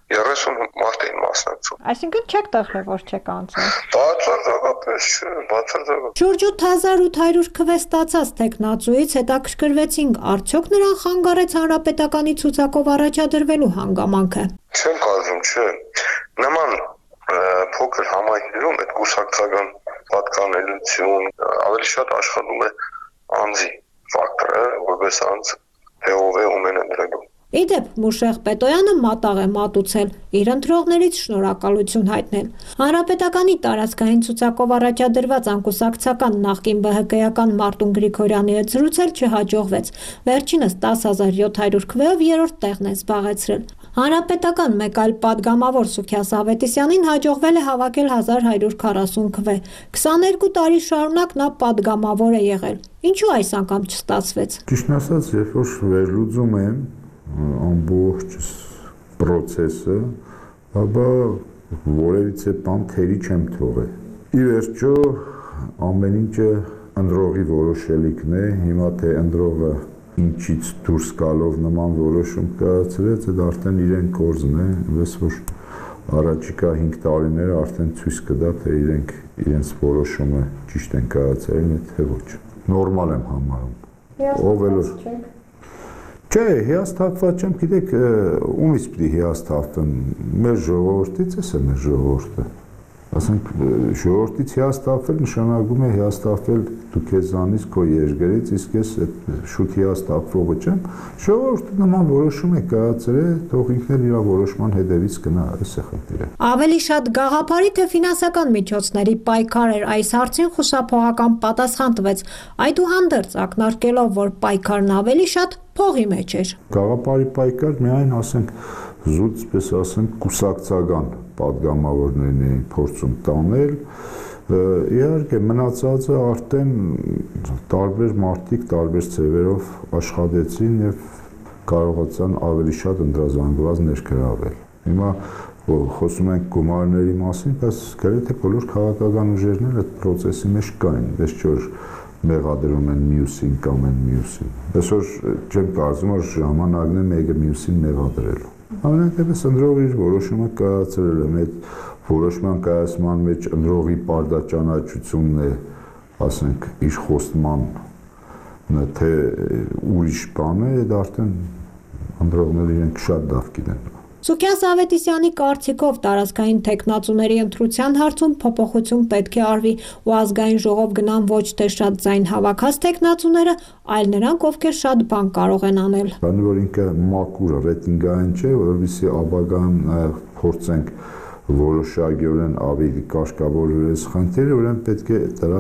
30 մարդ էին մասնակցում։ Այսինքն չեք տխրել, որ չեք անցել։ Բացարձակապես չէ, բացարձակապես։ Շուրջ 8800 քվե ստացած տեխնացուից հետաքրքրվեցինք, արդյոք նրան խանգարեց հանրապետականի ցուցակով առաջադրվելու հանգամանքը։ Չեմ կարծում, չէ։ Նման փոքր համայնքներում այդ կուսակցական պատկանելություն ավելի շատ աշխատում է անձի ֆակտորը, որպես անձ հեով է ունենալու։ Իդեպ Մուշեղ Պետոյանը մատաղ է մատուցել, իր ընտրողներից շնորհակալություն հայտնել։ Հանրապետականի տարածքային ցուցակով առաջադրված անկուսակցական նախկին ԲՀԿ-ական Մարտուն Գրիգորյանի հետ զրուցել չհաջողվեց։ Վերջինս 10700 քվեով երրորդ տեղն է զբաղեցրել։ Հանրապետական մեկ այլ падգամավոր Սուքիաս Ավետիսյանին հաջողվել է հավաքել 1140 քվե։ 22 տարի շարունակ նա падգամավոր է եղել։ Ինչու այս անգամ չստացվեց։ Ճիշտն ասած, երբ որ վերլուծում եմ ամբողջ process-ը, ապա որևիցե բան թերի չեմ թողել։ Ի վերջո ամեն ինչը ընտրողի որոշելիքն է, հիմա թե ընտրողը ինչից դուրս գալով նման որոշում կայացրեց, այդ արդեն իրեն կորզն է, այնպես որ առաջիկա 5 տարիները արդեն ցույց կտա, թե իրենց որոշումը ճիշտ են կայացրել, թե ոչ։ Նորմալ եմ համարում։ Ով էլ Չէ, հիասթափված չեմ, գիտեք, ումից պիտի հիասթափվեմ, մեր ժողովրդից է մեր ժողովուրդը, ասենք, ժողովրդից հիասթափվել նշանակում է հիասթափվել դու քեզանից, քո երկրից, իսկ ես շուտ հիասթափվողը չեմ, ժողովուրդը նման որոշում է կայացրել, թող ինքն էլ իր որոշման հետևից գնա, այս է խնդիրը։ Ավելի շատ գաղափարի թե ֆինանսական միջոցների պայքար էր, այս հարցին խուսափողական պատասխան տվեց, այդուհանդերձ ակնարկելով, որ պայքարն ավելի շատ փողի մեջ էր։ Գաղափարի պայքար միայն ասենք զուտ, պես ասենք, կուսակցական падգամավորներն էին փորձում տանել, իհարկե մնացածը արդեն տարբեր մարդիկ տարբեր ձևերով աշխատեցին եւ կարողացան ավելի շատ ընտրազանգված ներգրավել։ Հիմա խոսում ենք գումարների մասին, բայց գրեթե բոլոր քաղաքական ուժերն էլ այդ process-ի մեջ կային, ոչ որ մեղադրում են մյուսին կամ են մյուսին։ Այսօր չեմ կարծում, որ ժամանակն է մեկը մյուսին մեղադրելու։ Ամենատեղս ընտրողը իր որոշումը կայացրել է, այդ որոշման կայացման մեջ ընտրողի պարտաճանաչությունն է, ասենք, իր խոստման, թե ուրիշ բան է, այդ արդեն ընտրողները իրենք շատ լավ գիտեն։ Սուքիաս Ավետիսյանի կարծիքով տարածքային տեխնացուների ընտրության հարցում փոփոխություն պետք է արվի ու ազգային ժողով գնան ոչ թե շատ ձայն հավաքած տեխնացուները, այլ նրանք, ովքեր շատ բան կարող են անել։ Բանը որ ինքը մակուր ռեյտինգային չէ, որովհետեւ ապագան փորձենք որոշակիորեն ավելի կարգավորել այս խնդիրը, ուրեմն պետք է դրա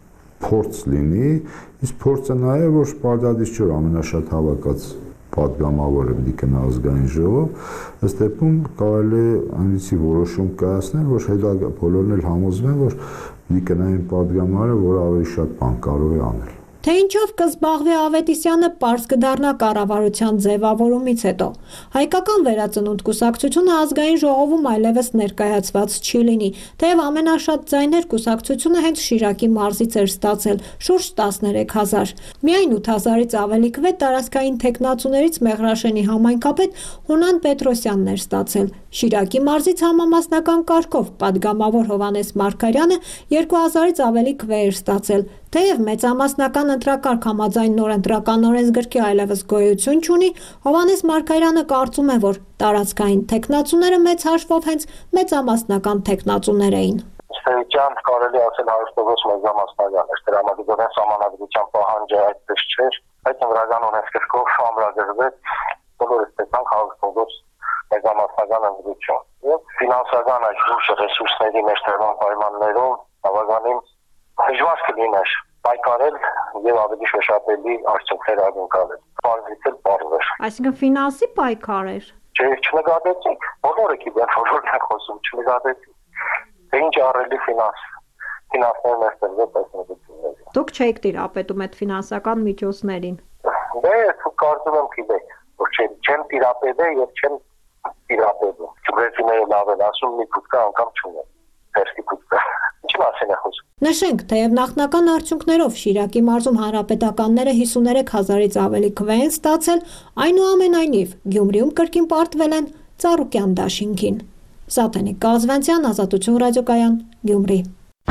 փորձ լինի, իսկ փորձը նաև որ պարտադիր չէ ամենաշատ հավաքած падգամավորը պիտի գնա ազգային ժողով, ըստ դեպքում կարելի է այնպիսի որոշում կայացնել, որ հետագա բոլորն էլ համոզվեն, որ պիտի գնային падգամավորը, որ ավելի շատ բան կարող է անել։ Թե ինչով կզբաղվի Ավետիսյանը պարզ կդառնա կառավարության ձևավորումից հետո։ Հայկական վերածնունդ կուսակցությունը ազգային ժողովում այլևս ներկայացված չի լինի, թեև ամենաշատ ձայներ կուսակցությունը հենց Շիրակի մարզից էր ստացել՝ շուրջ 13000։ Միայն 8000-ից ավելի քվե տարածքային տեխնացուներից Մեղրաշենի համայնքապետ Հունան Պետրոսյանն էր ստացել։ Շիրակի մարզից համամասնական կարգով падգամավոր Հովհաննես Մարգարյանը 2000-ից ավելի քվե էր ստացել։ Թեև մեծամասնական ընտրակարգ համաձայն նոր ընտրական օրենսգրքի այլևս գոյություն չունի, Հովհաննես Մարգարյանը կարծում է, որ տարածքային տեխնացուները մեծ հաշվով հենց մեծամասնական տեխնացուներ էին։ Ստեյջան կարելի ասել 100% մեծամասնական էր, դրամատիկորեն սահմանադրության պահանջը այդպես չէր, այդ ընտրական օրենսգրքով ամրագրվեց բոլորը տեսանք 100% մեծամասնական ընտրություն։ Եվ ֆինանսական այս ուժը ռեսուրսների մեջտեղման պայմաններում բավականին դժվար կլիներ պայքարել եւ ավելի շոշափելի արդյունքներ ակնկալել։ Բարձրացել բարձր։ Այսինքն ֆինանսի պայքար էր։ Չէ, չնկատեցինք։ Բոլորը գիտեն, բոլորն են խոսում, չնկատեցինք։ Թե ինչ առելի ֆինանսներն են ստեղծել այս միջոցները։ Դուք չեք տիրապետում այդ ֆինանսական միջոցներին։ Դե, կարծում եմ գիտեք, որ չեմ տիրապետել եւ չեմ տիրապետում։ Չգրեցիները լավ են ասում, մի փուտկա անգամ չունեն։ Ֆերսի փուտկա։ Ինչի մասին է խոսում։ Նշենք, թեև նախնական արդյունքներով Շիրակի մարզում հանրապետականները 53000-ից ավելի քվե են ստացել, այնուամենայնիվ Գյումրիում կրկին պարտվել են Ծառուկյան դաշինքին։ Սաթենիկ Կազվանցյան, Ազատություն ռադիոկայան, Գյումրի։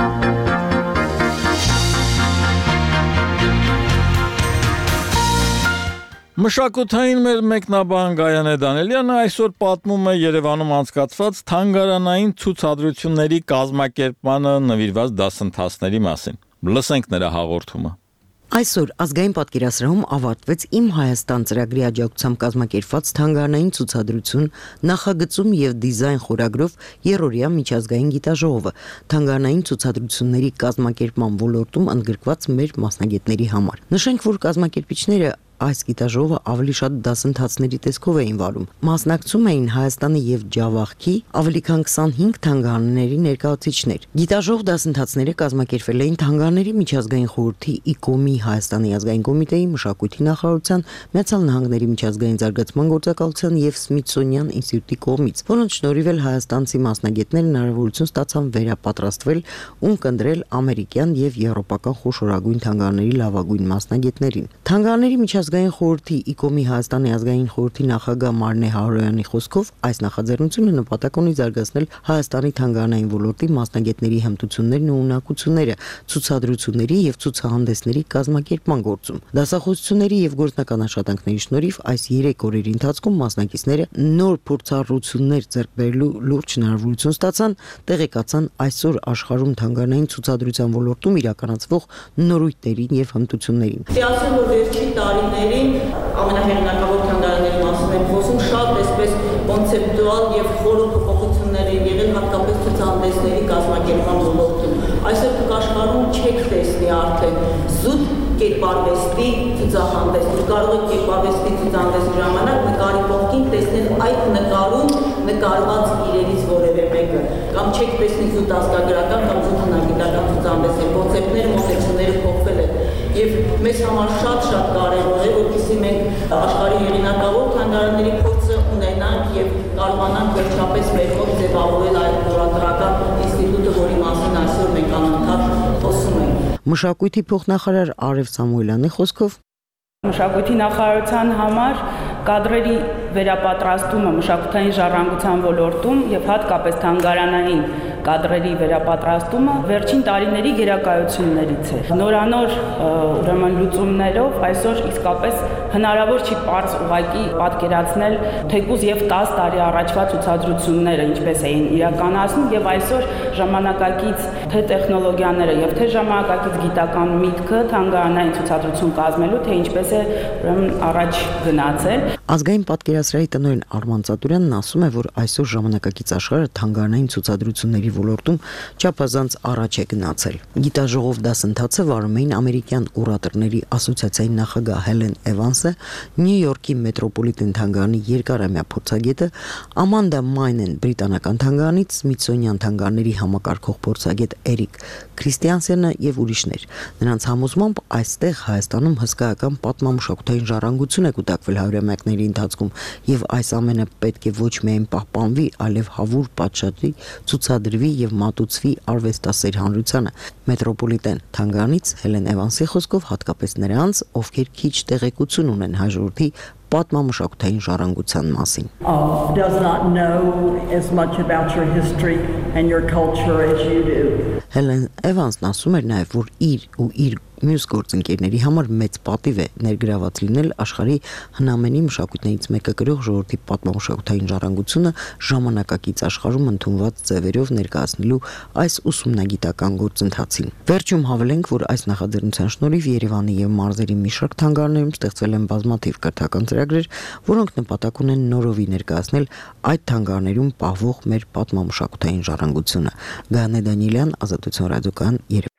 Մշակութային մեր մեկնաբան Գայանե Դանելյանը այսօր պատմում է Երևանում անցկացված թանգարանային ցուցադրությունների կազմակերպմանը նվիրված դասընթացների մասին։ Լսենք նրա հաղորդումը։ Այսօր ազգային պատկերասրահում ավարտվեց «Իմ Հայաստան» ծրագրի աջակցությամբ կազմակերպված թանգարանային ցուցադրություն նախագծում եւ դիզայն խորագրով երրորդյա միջազգային գիտաժողովը թանգարանային ցուցադրությունների կազմակերպման ոլորտում ընդգրկված մեր մասնագետների համար։ Նշենք, որ կազմակերպիչները այս գիտաժողովը ավելի շատ դասընթացների տեսքով էին վարում։ Մասնակցում էին Հայաստանի եւ Ջավախքի ավելի քան 25 թանգարանների ներկայացուցիչներ։ Գիտաժողով դասընթացները կազմակերպվել էին Թանգարանների միջազգային խորհրդի ICOM-ի Հայաստանի ազգային կոմիտեի մշակույթի նախարարության, Միացյալ Նահանգների միջազգային զարգացման գործակալության եւ Սմիթսոնյան ինստիտուտի կողմից, որոնց շնորհիվ էլ հայաստանցի մասնագետները հնարավորություն ստացան վերապատրաստվել ու կընտրել ամերիկյան եւ եվրոպական խոշորագույն թանգարանների լավագույն մասնագետներին։ Թանգարանների Ազգային խորհրդի ICOM-ի Հայաստանի ազգային խորհրդի նախագահ Մարնե Հարոյանի խոսքով այս նախաձեռնությունը նպատակ ունի զարգացնել Հայաստանի թանգարանային ոլորտի մասնագետների հմտություններն ու ունակությունները ցուցադրությունների եւ ցուցահանդեսների կազմակերպման գործում։ Դասախոսությունների եւ գործնական աշխատանքների շնորհիվ այս 3 օրերի ընթացքում մասնակիցները նոր փորձառություններ ձեռք բերելու լուրջ հնարավորություն ստացան, տեղեկացան այսօր աշխարհում թանգարանային ցուցադրության ոլորտում իրականացվող նորույթներին եւ հմտություններին։ Ասեմ, որ վերջին տարիներին ամենահեղինակավոր թանգարանների մասին ենք խոսում, շատ այսպես կոնցեպտուալ եւ խորը փոփոխություններ են եղել հատկապես ցուցահանդեսների կազմակերպման ոլորտում։ Այսօր աշխարհում չեք տեսնի արդեն զուտ կերպարվեստի ցուցահանդես։ Դուք կարող եք կերպարվեստի ցուցահանդեսի ժամանակ նկարի կողքին տեսնել այդ նկարում նկարված իրերից որևէ մեկը, կամ չեք տեսնի զուտ ազգագրական կամ զուտ հնագիտական ցուցահանդեսներ, կոնցեպտները, մոտեցումները փոխվել են։ Եվ մեզ համար շատ կարևոր է, որպեսզի մենք աշխարհի հեղինակավոր թանգարանների փորձը ունենանք եւ կարողանանք վերջապես մեր մոտ ձևավորել այդ նորատրական ինստիտուտը, որի մասին այսօր մենք անընդհատ խոսում ենք։ Մշակույթի փոխնախարար Արև Սամուելյանի խոսքով Մշակույթի նախարարության համար կադրերի վերապատրաստումը մշակութային ժառանգության ոլորտում եւ հատկապես թանգարանային կադրերի վերապատրաստումը վերջին տարիների գերակայություններից է։ Նորանոր ուրեմն լուծումներով այսօր իսկապես հնարավոր չի պարզ ուղղակի պատկերացնել թեկուզ եւ 10 տարի առաջվա ցուցադրությունները ինչպես էին իրականացնում եւ այսօր ժամանակակից թե տեխնոլոգիաները եւ թե ժամանակակից գիտական միտքը թանգարանային ցուցադրություն կազմելու թե ինչպես է ուրեմն առաջ գնացել։ Ազգային պատկերասրահի տնօրեն Արման Ծատուրյանն ասում է, որ այսօր ժամանակակից աշխարհը թանգարանային ցուցադրությունների ոլորտում չափազանց առաջ է գնացել։ Գիտաժողով դասընթացը վարում էին ամերիկյան կուրատորների ասոցիացիայի նախագահ Հելեն Էվանսը, Նյու Յորքի մետրոպոլիտեն թանգարանի երկարամյա փորձագետը, Ամանդա Մայնեն բրիտանական թանգարանից, Սմիթսոնյան թանգարանների համակարգող փորձագետ Էրիկ Քրիստիանսենը եւ ուրիշներ։ Նրանց համոզմամբ այստեղ Հայաստանում հսկայական պատմամշակութային ժառանգություն է կուտակվել հարյուրամյակների ընթացքում եւ այս ամենը պետք է ոչ միայն պահպանվի, այլև հավուր պատշաճի, ցուցադրվի եւ մատուցվի արվեստասեր հանրությանը։ Մետրոպոլիտեն թանգարանից Հելեն Էվանսի խոսքով հատկապես նրանց, ովքեր քիչ տեղեկություն ունեն հայ ժողովրդի պատմամշակութային ժառանգության մասին։ Does not know as much about your history and your culture as you do. Հելեն Էվանսն ասում էր նաև, որ իր ու իր մյուս գործընկերների համար մեծ պատիվ է ներգրաված լինել աշխարհի հնամենի մշակույթներից մեկը գրող ժողովրդի պատմամշակութային ժառանգությունը ժամանակակից աշխարհում ընդունված ձևերով ներկայացնելու այս ուսումնագիտական գործընթացին։ Վերջում հավելենք, որ այս նախաձեռնության շնորհիվ Երևանի եւ մարզերի մի շարք թանգարաններում ստեղծվել են բազմաթիվ կրթական ծրագրեր, որոնք նպատակ ունեն նորովի ներկայացնել այդ թանգարաններում պահվող մեր պատմամշակութային ժառանգությունը։ Գայանե Դանիելյան, Ազատություն ռադիոկայան, Երևան։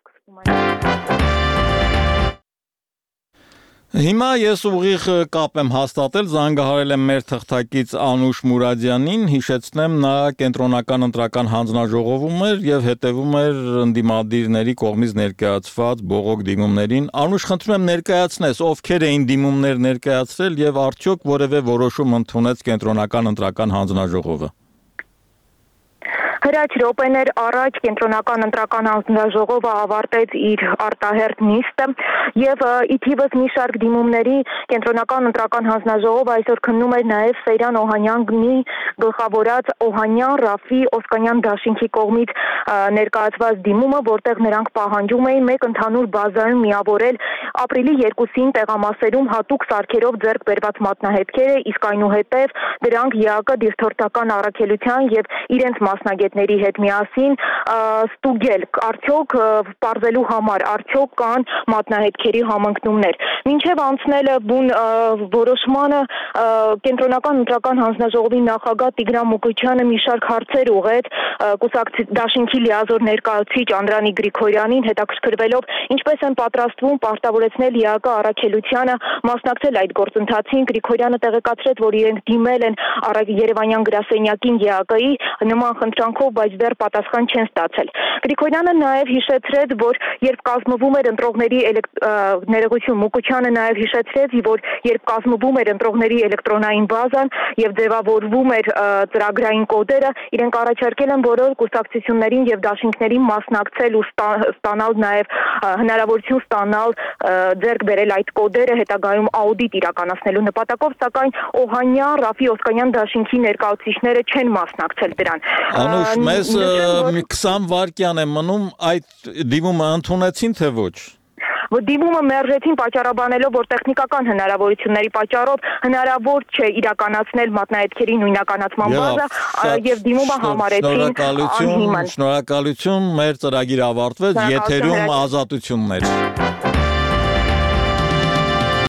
Հիմա ես ուղիղ կապ եմ հաստատել, զանգահարել եմ մեր թղթակից Անուշ Մուրադյանին, հիշեցնեմ նա կենտրոնական ընտրական հանձնաժողովում էր եւ հետեւում էր ընդդիմադիրների կողմից ներկայացված բողոք դիմումներին։ Անուշ, խնդրում եմ ներկայացնես, ովքեր էին դիմումներ ներկայացրել եւ արդյոք որևէ որոշում ընդունեց կենտրոնական ընտրական հանձնաժողովը։ Հրաչ րոպեներ առաջ կենտրոնական ընտրական հանձնաժողովը ավարտեց իր արտահերթ նիստը եւ ի թիվս մի շարք դիմումների կենտրոնական ընտրական հանձնաժողովը այսօր քննում էր նաեւ Սեյրան Օհանյանի գլխավորած Օհանյան, Ռաֆի, Օսկանյան դաշինքի կողմից ներկայացված դիմումը, որտեղ նրանք պահանջում էին մեկ ընդհանուր բազայում միավորել ապրիլի 2-ին տեղամասերում հատուկ սարքերով ձեռք բերված մատնահետքերը, իսկ այնուհետև դրանք ԵԱԿ դիրքթորթական առաքելության եւ իրենց մասնագետների հետ միասին ստուգել, արդյոք պարզելու համար արդյոք կան մատնահետքերի համընկնումներ։ Մինչև անցնելը բուն որոշմանը կենտրոնական ընտրական հանձնաժողովի նախագահ Տիգրան Մուկուչյանը մի շարք հարցեր ուղղեց դաշինքի լիազոր ներկայացուցիչ Անդրանիկ Գրիգորյանին, հետաքրքրվելով ինչպես են պատրաստվում պարտավորեցնել ԵԱԿ առաքելությանը մասնակցել այդ գործընթացին։ Գրիգորյանը տեղեկացրեց, որ իրենք դիմել են Երևանյան գրասենյակին ԵԱԿ-ի նման խնդրանքով, բայց դեռ պատասխան չեն ստացել։ Գրիգորյանը նաև հիշեցրեց, որ երբ կազմվում էր ընտրողների ներողություն Մուկուչյանը նաև հիշեցրեց, որ երբ կազմվում էր ընտրողների էլեկտրոնային բազան եւ ձևավորվում էր ծրագրային կոդերը, իրենք առաջարկել են բոլոր կուսակցություններին եւ դաշինքներին մասնակցել ու ստանալ նաև հնարավորություն ստանալ ձեռք բերել այդ կոդերը հետագայում աուդիտ իրականացնելու նպատակով, սակայն Օհանյան, Ռաֆի, Օսկանյան դաշինքի ներկայացուցիչները չեն մասնակցել դրան։ Անուշ, մեզ 20 վայրկյան է մնում, այդ դիմումը ընդունեցին թե ոչ։ Դիմումը մերժեցին պատճառաբանելով, որ տեխնիկական հնարավորությունների պատճառով հնարավոր չէ իրականացնել մատնահետքերի նույնականացման բազա եւ դիմումը համարեցին անհիմն։ Շնորհակալություն, մեր ծրագիրը ավարտվեց, եթերում ազատություններ։